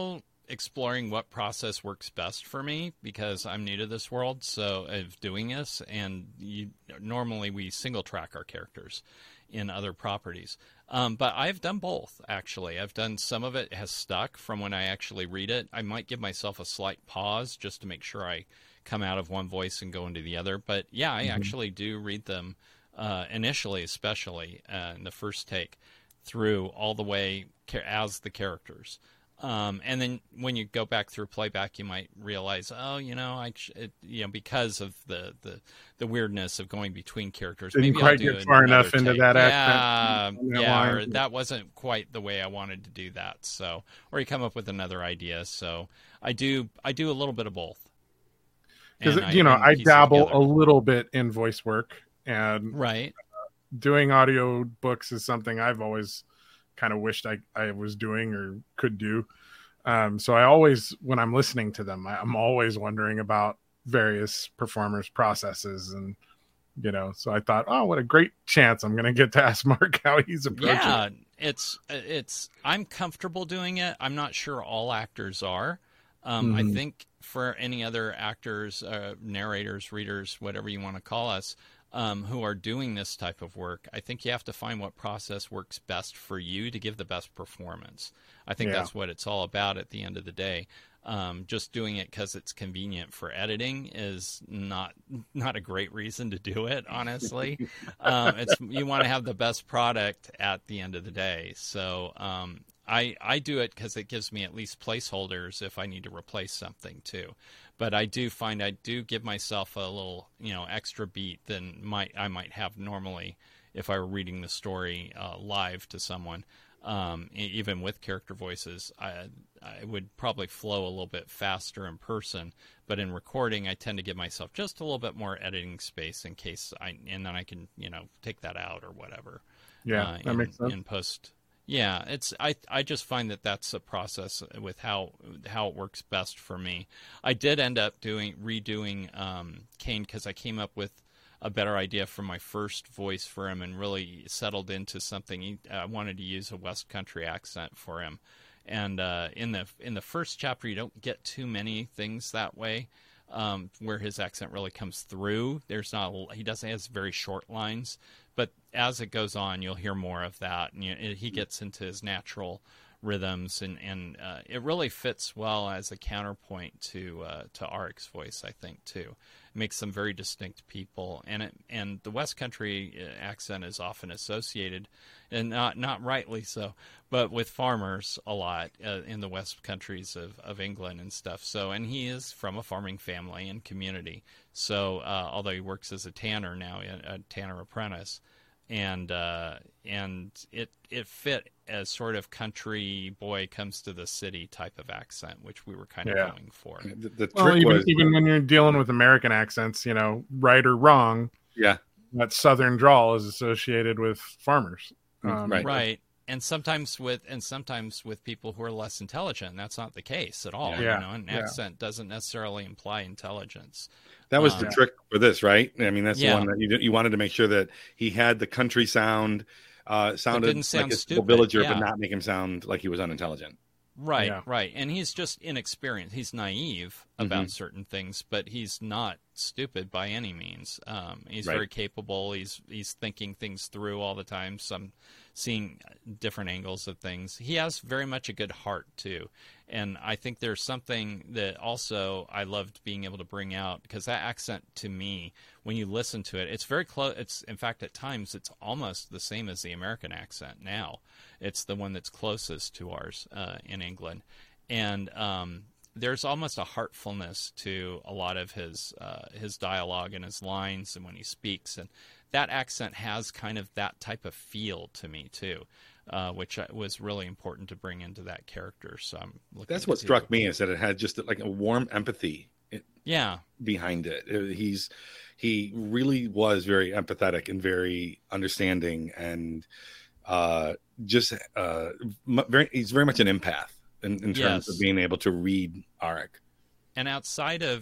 exploring what process works best for me because I'm new to this world, so of doing this, and you, normally we single track our characters in other properties. Um, but I've done both, actually. I've done some of it has stuck from when I actually read it. I might give myself a slight pause just to make sure I come out of one voice and go into the other. But yeah, I mm-hmm. actually do read them uh, initially, especially uh, in the first take, through all the way as the characters. Um, and then when you go back through playback, you might realize, oh, you know, I, it, you know, because of the, the, the weirdness of going between characters, didn't maybe quite I'll do get far enough take. into that yeah, accent. Yeah, or that wasn't quite the way I wanted to do that. So, or you come up with another idea. So I do, I do a little bit of both. Because, you know, I dabble a little bit in voice work, and right. uh, doing audio books is something I've always kind of wished I, I was doing or could do. Um, so I always, when I'm listening to them, I, I'm always wondering about various performers' processes. And, you know, so I thought, oh, what a great chance I'm going to get to ask Mark how he's approaching yeah, it. it's, it's, I'm comfortable doing it. I'm not sure all actors are. Um, mm-hmm. I think for any other actors, uh, narrators, readers, whatever you want to call us, Um, who are doing this type of work, I think you have to find what process works best for you to give the best performance. I think yeah. that's what it's all about at the end of the day. Um, just doing it because it's convenient for editing is not not a great reason to do it, honestly. um, it's you want to have the best product at the end of the day. So um, I, I do it because it gives me at least placeholders if I need to replace something too. But I do find I do give myself a little, you know, extra beat than might I might have normally if I were reading the story uh, live to someone. Um, even with character voices, I, I would probably flow a little bit faster in person. But in recording, I tend to give myself just a little bit more editing space in case I, and then I can, you know, take that out or whatever. Yeah, uh, that in, makes sense. In post. Yeah, it's I I just find that that's a process with how how it works best for me. I did end up doing redoing um, Kane because I came up with a better idea for my first voice for him and really settled into something. He, I wanted to use a West Country accent for him, and uh, in the in the first chapter you don't get too many things that way. Um, where his accent really comes through. There's not he doesn't has very short lines, but as it goes on, you'll hear more of that, and you know, it, he gets into his natural rhythms, and and uh, it really fits well as a counterpoint to uh, to Arik's voice, I think too. It makes them very distinct people, and it and the West Country accent is often associated, and not not rightly so, but with farmers a lot uh, in the West Countries of, of England and stuff. So, and he is from a farming family and community. So, uh, although he works as a tanner now, a tanner apprentice, and uh, and it it fit as sort of country boy comes to the city type of accent, which we were kind of yeah. going for. The, the well, trick even, was, even when you're dealing with American accents, you know, right or wrong, yeah, that Southern drawl is associated with farmers. Um, right. Right. And sometimes with and sometimes with people who are less intelligent, and that's not the case at all. Yeah. You know, an Yeah. accent doesn't necessarily imply intelligence. That was Um, the trick for this, right? I mean, that's Yeah. the one that you you wanted to make sure that he had the country sound, uh, sounded didn't sound like a stupid, villager, yeah. but not make him sound like he was unintelligent. Right, Yeah. right. And he's just inexperienced. He's naive about Mhm. certain things, but he's not stupid by any means. Um, he's Right. very capable. He's he's thinking things through all the time. Some seeing different angles of things. He has very much a good heart too, and I think there's something that also I loved being able to bring out, because that accent to me, when you listen to it, it's very close. It's in fact at times it's almost the same as the American accent now. It's the one that's closest to ours uh, in England, and um, there's almost a heartfulness to a lot of his uh, his dialogue and his lines, and when he speaks, and that accent has kind of that type of feel to me too, uh, which was really important to bring into that character. So I'm looking. That's what to, struck me, is that it had just like a warm empathy Yeah, behind it. He's he really was very empathetic and very understanding, and uh, just uh, very he's very much an empath in, in terms Yes. of being able to read Arik. and outside of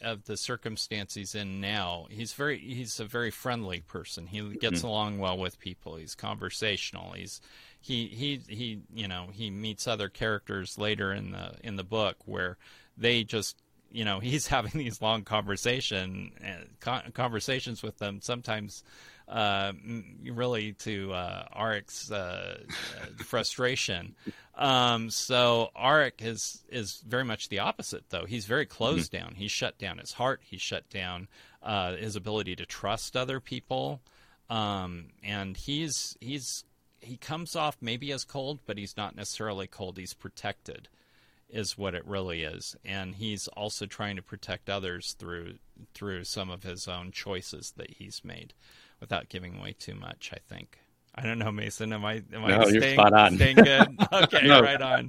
of the circumstance he's in now, he's very he's a very friendly person. He gets mm-hmm. along well with people. He's conversational. He's he he he you know he meets other characters later in the in the book where they just you know he's having these long conversation conversations with them, sometimes uh, really to uh, Arik's uh, frustration. Um, so Arik is is very much the opposite, though. He's very closed mm-hmm. down. He's shut down his heart. He's shut down uh, his ability to trust other people, um, and he's he's he comes off maybe as cold, but he's not necessarily cold. He's protected, is what it really is, and he's also trying to protect others through through some of his own choices that he's made, without giving away too much, I think. I don't know, Mason. Am I am no, I you're staying, spot on. staying good? Okay, no. right on.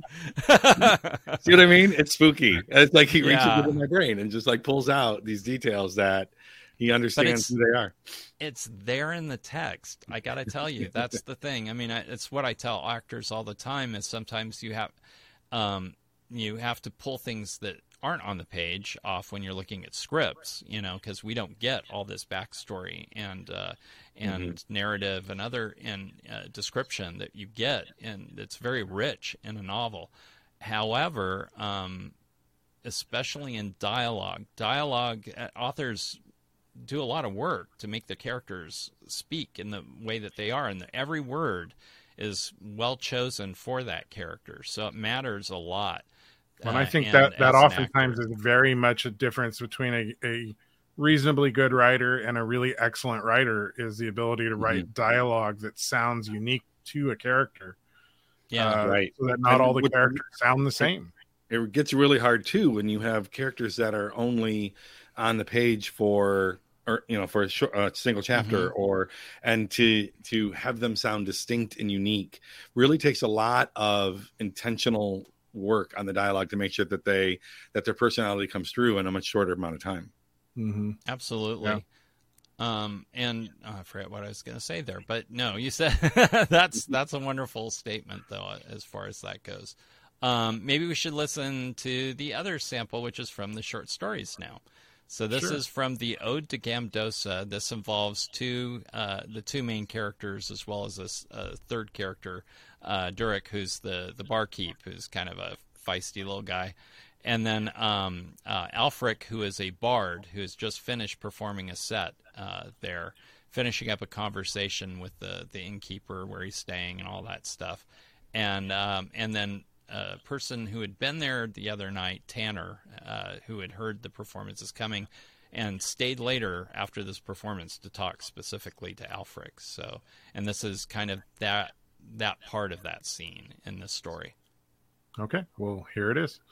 See what I mean? It's spooky. It's like he reaches Yeah. into my brain and just like pulls out these details that he understands who they are. It's there in the text. I got to tell you, that's the thing. I mean, I, it's what I tell actors all the time. Is sometimes you have, um, you have to pull things that aren't on the page off when you're looking at scripts, you know, because we don't get all this backstory and uh, and mm-hmm. narrative and other and uh, description that you get, and it's very rich in a novel. However, um, especially in dialogue, dialogue uh, authors do a lot of work to make the characters speak in the way that they are, and the, every word is well chosen for that character, so it matters a lot. And I think uh, that, that an oftentimes actor. is very much a difference between a, a reasonably good writer and a really excellent writer, is the ability to write mm-hmm. dialogue that sounds unique to a character. Yeah, uh, right. So that not and all the with, characters sound the same. It gets really hard too when you have characters that are only on the page for, or you know, for a, short, a single chapter, mm-hmm. or and to to have them sound distinct and unique really takes a lot of intentional work on the dialogue to make sure that they that their personality comes through in a much shorter amount of time. Mm-hmm. Absolutely. Yeah. Um, and oh, I forget what I was going to say there, but no, you said that's that's a wonderful statement, though, as far as that goes. Um, maybe we should listen to the other sample, which is from the short stories now. So this Sure. is from the Ode to Gamdosa. This involves two uh, the two main characters, as well as this uh, third character, uh, Durek, who's the the barkeep, who's kind of a feisty little guy. And then um, uh, Alfric, who is a bard, who has just finished performing a set uh, there, finishing up a conversation with the, the innkeeper where he's staying and all that stuff. And um, and then a person who had been there the other night, Tanner, uh, who had heard the performances coming and stayed later after this performance to talk specifically to Alfric. So, and this is kind of that that part of that scene in the story. Okay, well, here it is.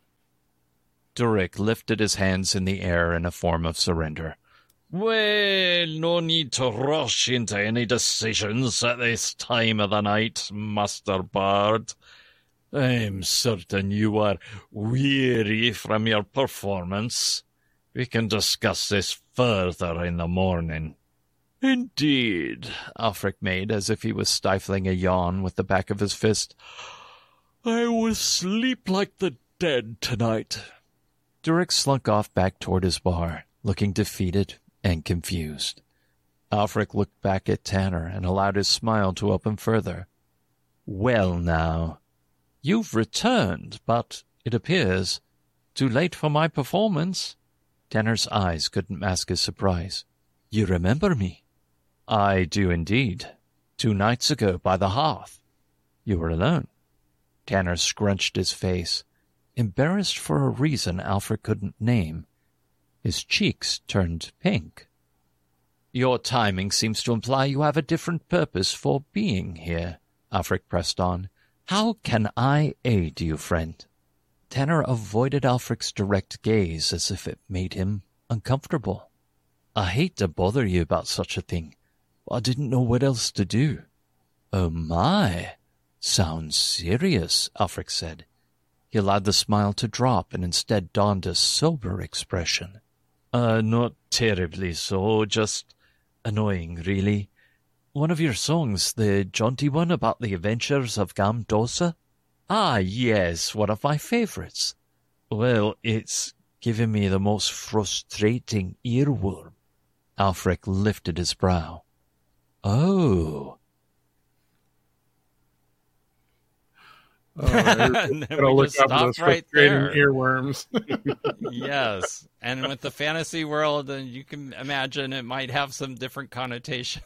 Durek lifted his hands in the air in a form of surrender. Well, no need to rush into any decisions at this time of the night, Master Bard. I'm certain you are weary from your performance. We can discuss this further in the morning. Indeed, Alfric made as if he was stifling a yawn with the back of his fist. I will sleep like the dead tonight. Durek slunk off back toward his bar, looking defeated and confused. Alfric looked back at Tanner and allowed his smile to open further. Well now, you've returned, but, it appears, too late for my performance. Tanner's eyes couldn't mask his surprise. You remember me? I do indeed. Two nights ago by the hearth. You were alone. Tanner scrunched his face, embarrassed for a reason Alfric couldn't name. His cheeks turned pink. Your timing seems to imply you have a different purpose for being here, Alfric pressed on. How can I aid you, friend? Tanner avoided Alfric's direct gaze as if it made him uncomfortable. I hate to bother you about such a thing, but I didn't know what else to do. Oh my, sounds serious, Alfric said. He allowed the smile to drop and instead donned a sober expression. Uh, not terribly so, just annoying, really. One of your songs, the jaunty one about the adventures of Gamdosa? Ah, yes, one of my favorites. Well, it's giving me the most frustrating earworm. Alfric lifted his brow. Oh. Oh, gotta look just up stopped those right frustrating there. earworms. Yes, and with the fantasy world, and you can imagine it might have some different connotations.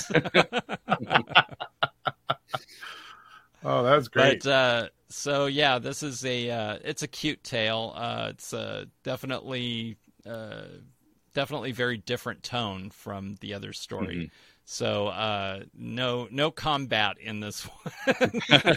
Oh, that's great. But uh, so yeah, this is a uh, it's a cute tale. Uh, it's uh, definitely uh, definitely very different tone from the other story. Mhm. So uh, no no combat in this one.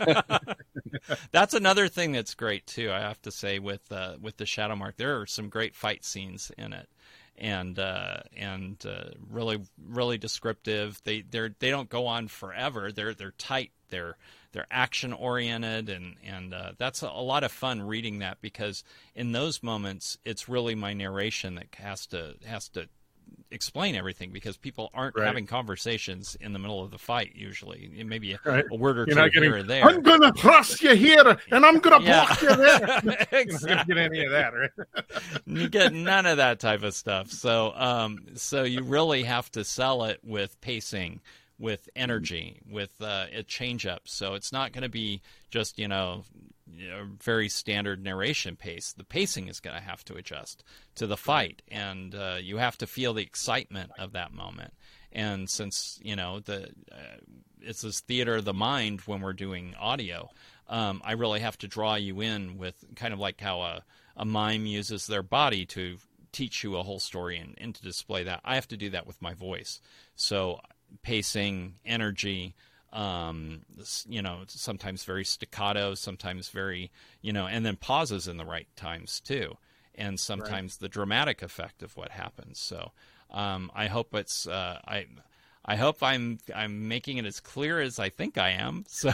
That's another thing that's great too. I have to say with uh, with the Shadow Mark, there are some great fight scenes in it, and uh, and uh, really really descriptive. They they they don't go on forever. They're they're tight. They're they're action oriented, and and uh, that's a, a lot of fun reading that, because in those moments it's really my narration that has to has to explain everything, because people aren't Right. having conversations in the middle of the fight usually. Maybe a, Right. a word or You're two not getting, here or there. I'm gonna cross you here and I'm gonna Yeah. block you there. You're not gonna Exactly. get any of that, right? You get none of that type of stuff. So, um, so you really have to sell it with pacing, with energy, with uh, a change up. So it's not going to be just, you know, you know, very standard narration pace. The pacing is going to have to adjust to the fight, and uh, you have to feel the excitement of that moment. And since, you know, the uh, it's this theater of the mind when we're doing audio, um, I really have to draw you in with kind of like how a, a mime uses their body to teach you a whole story and, and to display that. I have to do that with my voice. So pacing, energy, um, you know, sometimes very staccato, sometimes very, you know, and then pauses in the right times too. And sometimes the dramatic effect of what happens. So um, I hope it's, uh, I, I hope I'm I'm making it as clear as I think I am. So,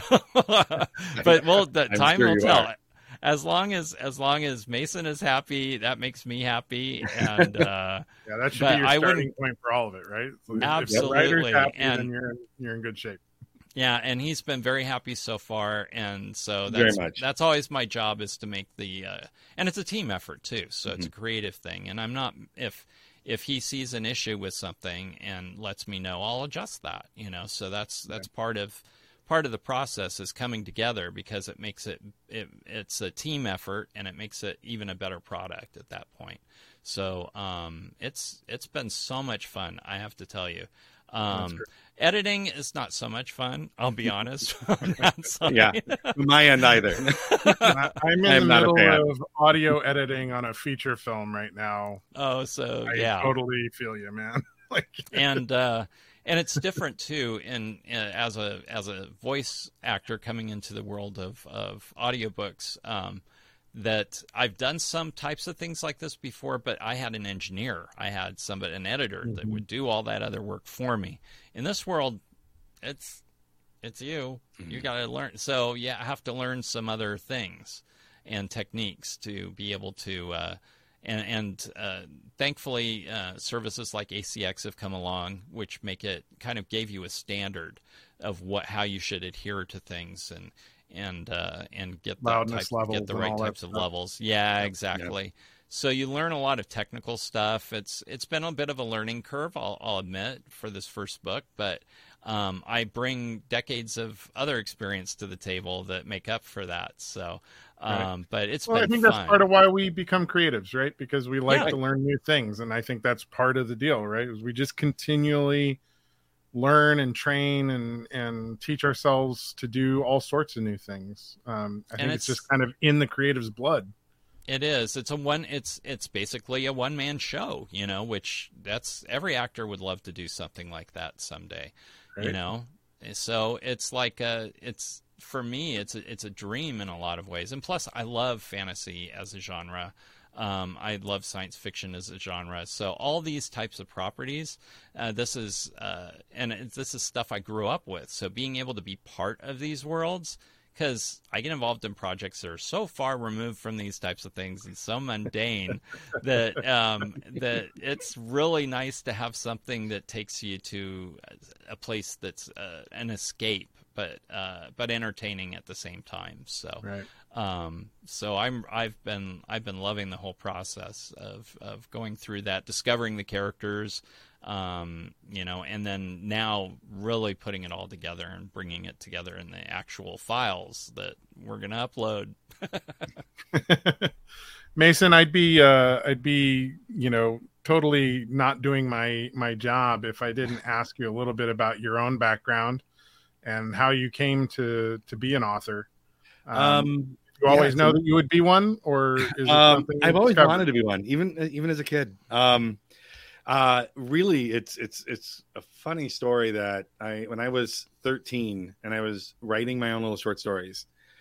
but well, the I'm time sure will you tell. are. As long as as long as Mason is happy, that makes me happy. And uh, Yeah, that should But be your I starting wouldn't- point for all of it, right? So if- Absolutely. If the writer's happy, And- then you're in, you're in good shape. yeah, and he's been very happy so far, and so Very that's much. that's always my job, is to make the uh, and it's a team effort too. So it's a Mm-hmm. creative thing, and I'm not if if he sees an issue with something and lets me know, I'll adjust that. You know, so that's that's part of part of the process is coming together, because it makes it, it it's a team effort, and it makes it even a better product at that point. So um, it's it's been so much fun, I have to tell you. Um, editing is not so much fun, I'll be honest. on that side. Yeah, my end either. I- I'm in I the am not a middle fan. of audio editing on a feature film right now. Oh, so I yeah. totally feel you, man. Like, and uh, and it's different too. In, in as a as a voice actor coming into the world of of audiobooks, um, that I've done some types of things like this before, but I had an engineer, I had somebody, an editor that Mhm. would do all that other work for me. In this world, it's it's you. You got to learn. So yeah, I have to learn some other things and techniques to be able to. Uh, And, and uh, thankfully, uh, services like A C X have come along, which make it kind of gave you a standard of what how you should adhere to things and and uh, and get the Loudness type, levels get the and right all that types of stuff. levels. Yeah, exactly. So you learn a lot of technical stuff. It's it's been a bit of a learning curve, I'll, I'll admit, for this first book, but um, I bring decades of other experience to the table that make up for that. So. Um, but it's well, been I think fun. that's part of why we become creatives, right? Because we like Yeah. to learn new things, and I think that's part of the deal, right? Is we just continually learn and train and and teach ourselves to do all sorts of new things. Um, I And think it's, it's- just kind of in the creative's blood. It is. It's a one. It's it's basically a one man show, you know. Which that's every actor would love to do something like that someday, you Right. know. So it's like a. It's for me. It's a, it's a dream in a lot of ways. And plus, I love fantasy as a genre. Um, I love science fiction as a genre. So all these types of properties, uh, this is uh, and it's, this is stuff I grew up with. So being able to be part of these worlds. Because I get involved in projects that are so far removed from these types of things and so mundane that um, that it's really nice to have something that takes you to a place that's uh, an escape, but uh, but entertaining at the same time. So, Right. um, so I'm I've been I've been loving the whole process of of going through that, discovering the characters, um, you know, and then now really putting it all together and bringing it together in the actual files that we're gonna upload. Mason, I'd be uh, I'd be you know totally not doing my my job if I didn't ask you a little bit about your own background and how you came to to be an author. Um, Um, you always yeah, know so- that you would be one, or is it Um, something you I've always discovered? wanted to be one, even even as a kid. Um, uh, really, it's it's it's a funny story that I when I was thirteen and I was writing my own little short stories,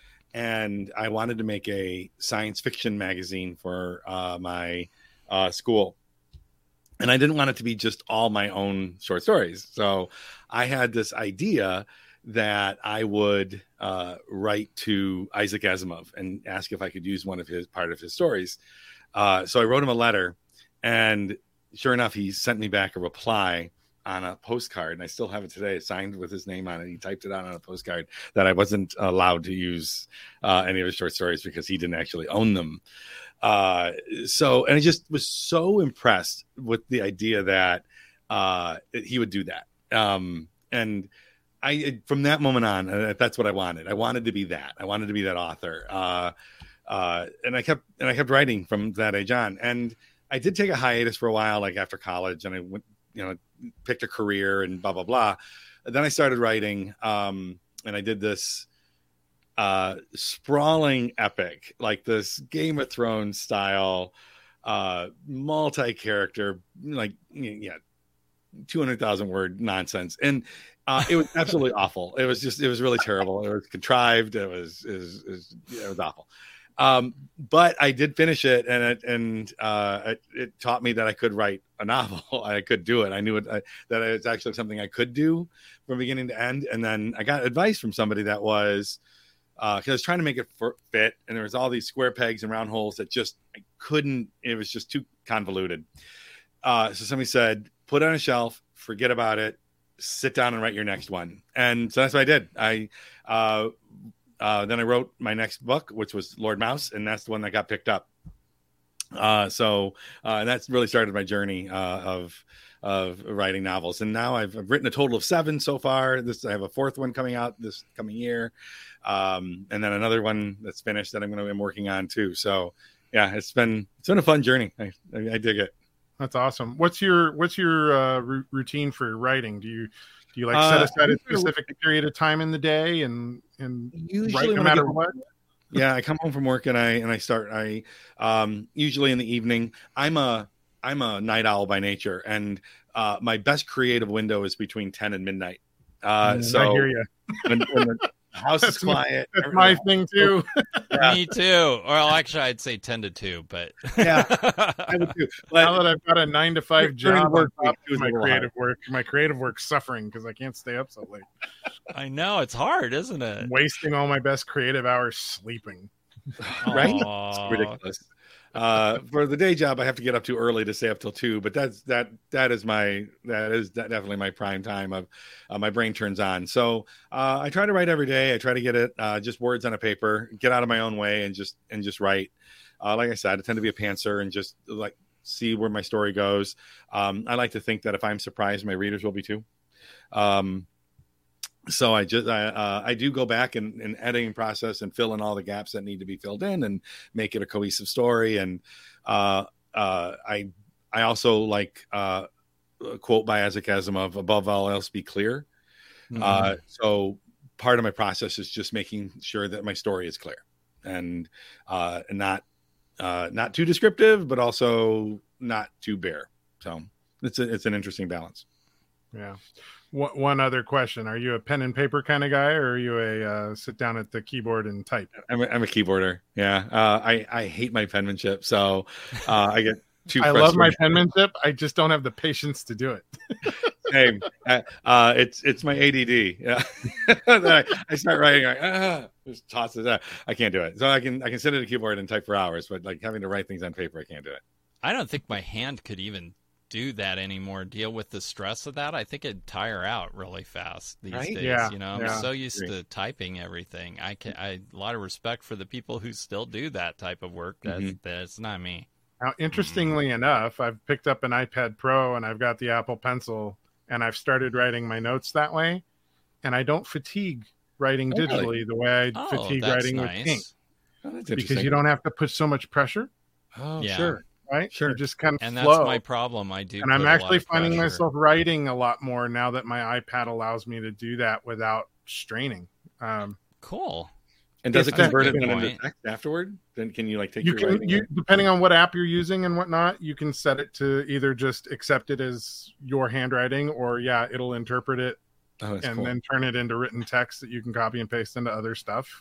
and I wanted to make a science fiction magazine for uh, my uh, school. And I didn't want it to be just all my own short stories. So I had this idea that I would uh, write to Isaac Asimov and ask if I could use one of his part of his stories. Uh, so I wrote him a letter, and sure enough, he sent me back a reply on a postcard, and I still have it today, signed with his name on it. He typed it out on a postcard that I wasn't allowed to use uh, any of his short stories because he didn't actually own them. Uh, so, and I just was so impressed with the idea that uh, he would do that. Um, and I, from that moment on, uh, that's what I wanted. I wanted to be that. I wanted to be that author. Uh, uh, and I kept, and I kept writing from that age on. And I did take a hiatus for a while, like after college, and I went, you know, picked a career and blah, blah, blah. And then I started writing, um, and I did this uh sprawling epic, like this Game of Thrones style uh multi-character, like yeah two hundred thousand word nonsense, and uh it was absolutely awful. It was just it was really terrible. It was contrived. It was it was, it was, it was awful. Um but I did finish it, and it and uh it, it taught me that I could write a novel. I could do it. I knew it, I, that it's actually something I could do from beginning to end. And then I got advice from somebody that was because uh, I was trying to make it for, fit, and there was all these square pegs and round holes that just I couldn't. It was just too convoluted. Uh, so somebody said, "Put it on a shelf, forget about it, sit down and write your next one." And so that's what I did. I uh, uh, then I wrote my next book, which was Lord Mouse, and that's the one that got picked up. Uh, so uh, and that's really started my journey uh, of of writing novels. And now I've, I've written a total of seven so far. This I have a fourth one coming out this coming year. Um, and then another one that's finished that I'm going to be working on too. So yeah, it's been, it's been a fun journey. I, I, I dig it. That's awesome. What's your, what's your uh, r- routine for writing? Do you, do you like set Uh, aside a specific period of time in the day and, and Usually write no when I matter get- what? Yeah, I come home from work and I and I start. I um, usually in the evening. I'm a I'm a night owl by nature, and uh, my best creative window is between ten and midnight. Uh, Mm, so I hear you. when, when the house is That's my- quiet, That's my thing too. Yeah. Me too. Or actually, I'd say ten to two, but Yeah, I would too. Now But that I've got a nine to five During job, work on top week, it was of a my little creative work, my creative work's suffering because I can't stay up so late. I know it's hard, isn't it? I'm wasting all my best creative hours sleeping. right? Aw. It's ridiculous. Uh, for the day job, I have to get up too early to stay up till two. But that's that that is my that is definitely my prime time of uh, my brain turns on. So uh, I try to write every day. I try to get it uh, just words on a paper, get out of my own way, and just and just write. Uh, like I said, I tend to be a pantser and just like see where my story goes. Um, I like to think that if I'm surprised, my readers will be too. Um, So I just I, uh, I do go back and, and editing process and fill in all the gaps that need to be filled in and make it a cohesive story. And uh, uh, I I also like uh, a quote by Isaac Asimov: "Above all else, be clear." Mhm. Uh, so part of my process is just making sure that my story is clear and uh, not uh, not too descriptive, but also not too bare. So it's a, it's an interesting balance. Yeah. One, one other question: are you a pen and paper kind of guy, or are you a uh, sit down at the keyboard and type? I'm a, I'm a keyboarder. Yeah. Uh, I, I hate my penmanship. So uh, I get too I love my frustrated. penmanship. I just don't have the patience to do it. Same. Uh, uh, it's it's my A D D. Yeah. I, I start writing, like, ah, just toss it out. I can't do it. So I can I can sit at a keyboard and type for hours, but like having to write things on paper, I can't do it. I don't think my hand could even do that anymore, deal with the stress of that. I think it'd tire out really fast these Right? days. Yeah, You know, I'm yeah. so used Agree. to typing everything. I can I a lot of respect for the people who still do that type of work. That's Mhm. that's not me. Now, interestingly enough, I've picked up an iPad Pro and I've got the Apple Pencil, and I've started writing my notes that way, and I don't fatigue writing Oh, really? digitally the way I Oh, fatigue that's writing with ink, nice. Oh, that's because interesting. you don't have to put so much pressure, Oh, Yeah. sure. right? Sure. You just kind of And flow. that's my problem. I do and I'm put a lot actually of finding pressure. myself writing a lot more now that my iPad allows me to do that without straining. Um, Cool. And does it It's that convert it good then into point. text afterward? Then can you like take you your can, writing? you, depending on what app you're using and whatnot, you can set it to either just accept it as your handwriting, or yeah, it'll interpret it oh, that's and cool. then turn it into written text that you can copy and paste into other stuff.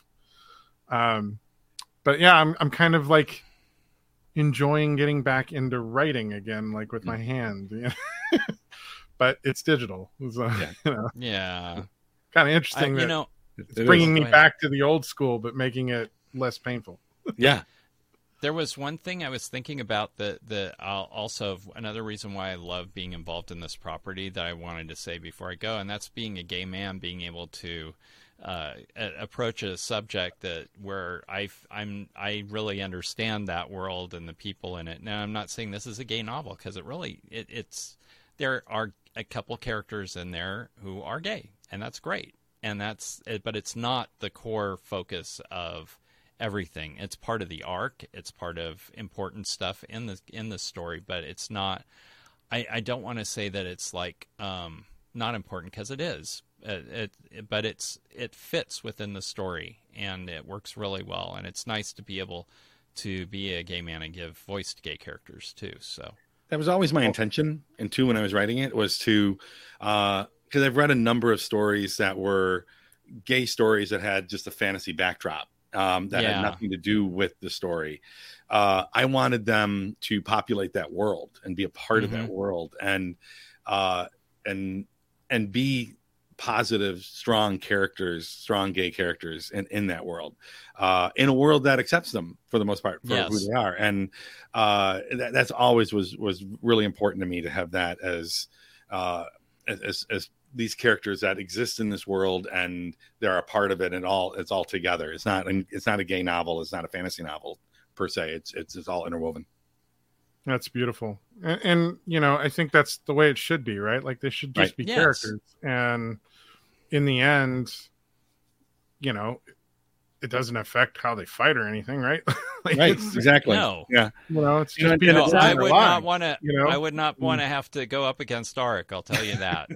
Um, but yeah, I'm I'm kind of like enjoying getting back into writing again, like with my hand. You know? But it's digital, so Yeah. you know, Yeah. kind of I, interesting. you that know, it's It is. bringing Go me ahead. back to the old school, but making it less painful. Yeah. there was one thing I was thinking about that that I'll also another reason why I love being involved in this property that I wanted to say before I go, and that's being a gay man, being able to uh, a- approach a subject that where I I'm I really understand that world and the people in it. Now, I'm not saying this is a gay novel, because it really it, it's there are a couple characters in there who are gay, and that's great, and that's it, but it's not the core focus of everything. It's part of the arc. It's part of important stuff in the in the story, but it's not. I, I don't want to say that it's like um, not important, because it is. It, it, it but it's it fits within the story, and it works really well. And it's nice to be able to be a gay man and give voice to gay characters too. So That was always my intention. And two, when I was writing it, was to, uh, because I've read a number of stories that were gay stories that had just a fantasy backdrop. Um, that Yeah. had nothing to do with the story. Uh, I wanted them to populate that world and be a part of that world, and uh, and and be positive, strong characters, strong gay characters in, in that world, uh, in a world that accepts them for the most part for Yes. who they are. And uh, that, that's always was was really important to me, to have that as uh, as as these characters that exist in this world, and they're a part of it, and all it's all together. It's not it's not a gay novel. It's not a fantasy novel per se. It's it's it's all interwoven. That's beautiful. And, and you know, I think that's the way it should be, right? Like they should just Right. be Yes. characters. And in the end, you know, it doesn't affect how they fight or anything, right? Like, Right. it's- Exactly. No. Yeah. You know, it's You know, just being and no, it's a I part of would their not lives, want to. you know? I would not want to have to go up against Arik. I'll tell you that.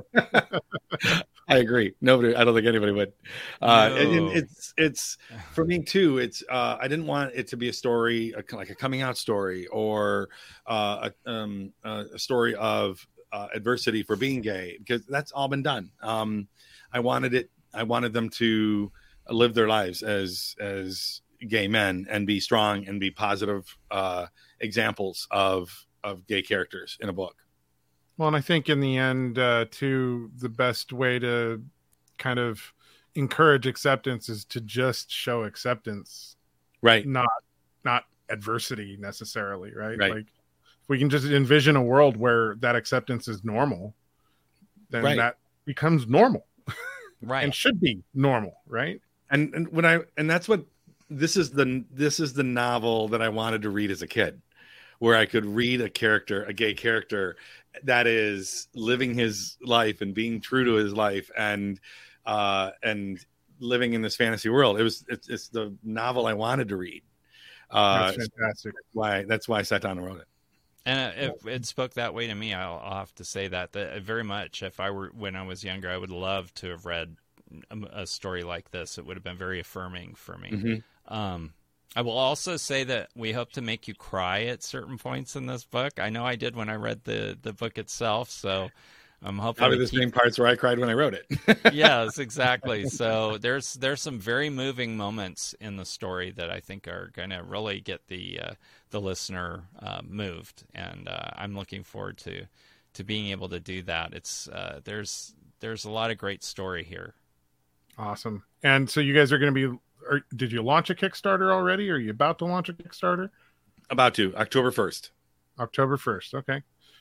I agree. Nobody, I don't think anybody would. Uh, and, and No. it's, it's for me too. It's, uh, I didn't want it to be a story, a, like a coming out story, or uh, a, um, uh, a story of uh, adversity for being gay, because that's all been done. Um, I wanted it, I wanted them to live their lives as, as gay men, and be strong and be positive uh, examples of, of gay characters in a book. Well, and I think in the end, uh, too, the best way to kind of encourage acceptance is to just show acceptance, Right. not not adversity necessarily, right? Right. Like if we can just envision a world where that acceptance is normal, then Right. that becomes normal Right. and should be normal, right? and and when I and that's what this is the this is the novel that I wanted to read as a kid, where I could read a character, a gay character that is living his life and being true to his life, and uh and living in this fantasy world. It was it's, it's the novel I wanted to read. Uh That's fantastic. why that's why I sat down and wrote it. And if it spoke that way to me, I'll, I'll have to say that, that very much. If I were when I was younger, I would love to have read a, a story like this. It would have been very affirming for me. Mhm. Um, I will also say that we hope to make you cry at certain points in this book. I know I did when I read the, the book itself, so I'm hoping Probably to the keep same parts where I cried when I wrote it. yes, exactly. So there's there's some very moving moments in the story that I think are going to really get the uh, the listener uh, moved, and uh, I'm looking forward to to being able to do that. It's uh, there's there's a lot of great story here. Awesome. And so you guys are going to be, or did you launch a Kickstarter already? Or are you about to launch a Kickstarter? About to October first. October first. Okay.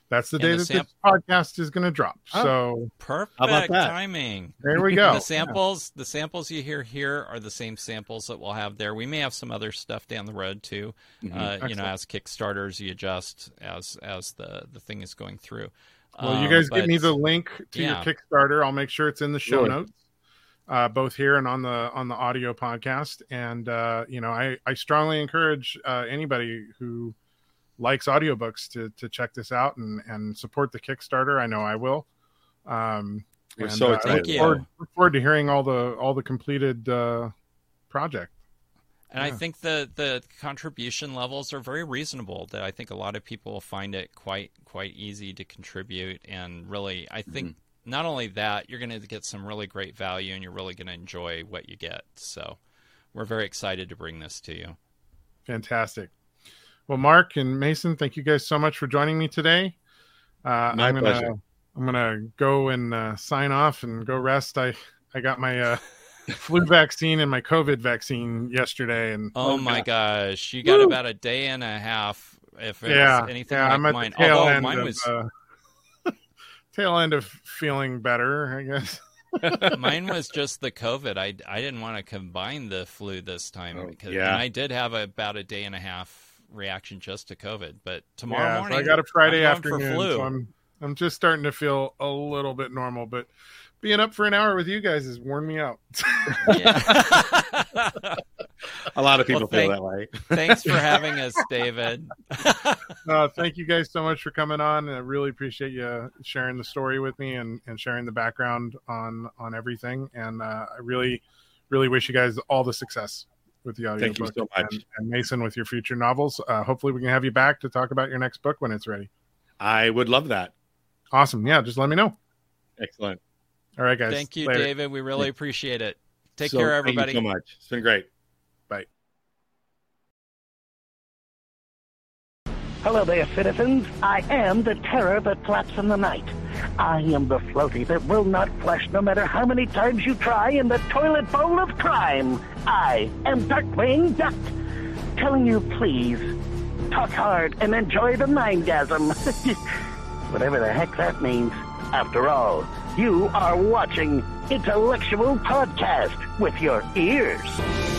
That's the And day the that sam- this podcast is going to drop. Oh. So Perfect How about that? timing. there we go. The samples, the samples you hear here are the same samples that we'll have there. We may have some other stuff down the road too. Mhm. Uh, you know, Excellent. as Kickstarters, you adjust as as the the thing is going through. Well, you Um, guys but- give me the link to yeah. your Kickstarter. I'll make sure it's in the show Really? notes, uh, both here and on the on the audio podcast. And uh, you know, I I strongly encourage uh, anybody who likes audiobooks to to check this out and and support the Kickstarter. I know I will. Um, We're and, so uh, excited. I look Thank you. forward, look forward to hearing all the all the completed uh, project. And I Yeah. think the, the contribution levels are very reasonable. That I think a lot of people will find it quite quite easy to contribute. And really, I think not only that, you're going to get some really great value, and you're really going to enjoy what you get. So we're very excited to bring this to you. Fantastic. Well, Mark and Mason, thank you guys so much for joining me today. Uh, My I'm gonna, pleasure. I'm gonna go and uh, sign off and go rest. I I got my uh, flu vaccine and my COVID vaccine yesterday, and Oh, my gosh, you got Woo! about a day and a half. If it's yeah, anything yeah, like I'm at mine, the tail although end mine of was uh, tail end of feeling better, I guess. mine was just the COVID. I, I didn't want to combine the flu this time Oh, because yeah. and I did have a, about a day and a half reaction just to COVID. But tomorrow yeah, so morning, I got a Friday I'm going for afternoon, flu. so I'm I'm just starting to feel a little bit normal, but being up for an hour with you guys has worn me out. Yeah. A lot of people Well, feel thank- that way. Thanks for having us, David. Uh, thank you guys so much for coming on. I really appreciate you sharing the story with me and, and sharing the background on on everything. And uh, I really, really wish you guys all the success with the audio Thank you book. so much. And, and Mason, with your future novels. Uh, hopefully we can have you back to talk about your next book when it's ready. I would love that. Awesome. Yeah, just let me know. Excellent. All right, guys. Thank you, Later. David. We really appreciate it. Take So, care, thank you everybody. so much. It's been great. Bye. Hello there, citizens. I am the terror that flaps in the night. I am the floaty that will not flush no matter how many times you try in the toilet bowl of crime. I am Darkwing Duck, telling you please, talk hard and enjoy the mindgasm. Whatever the heck that means. After all, you are watching Intellectual Podcast with your ears.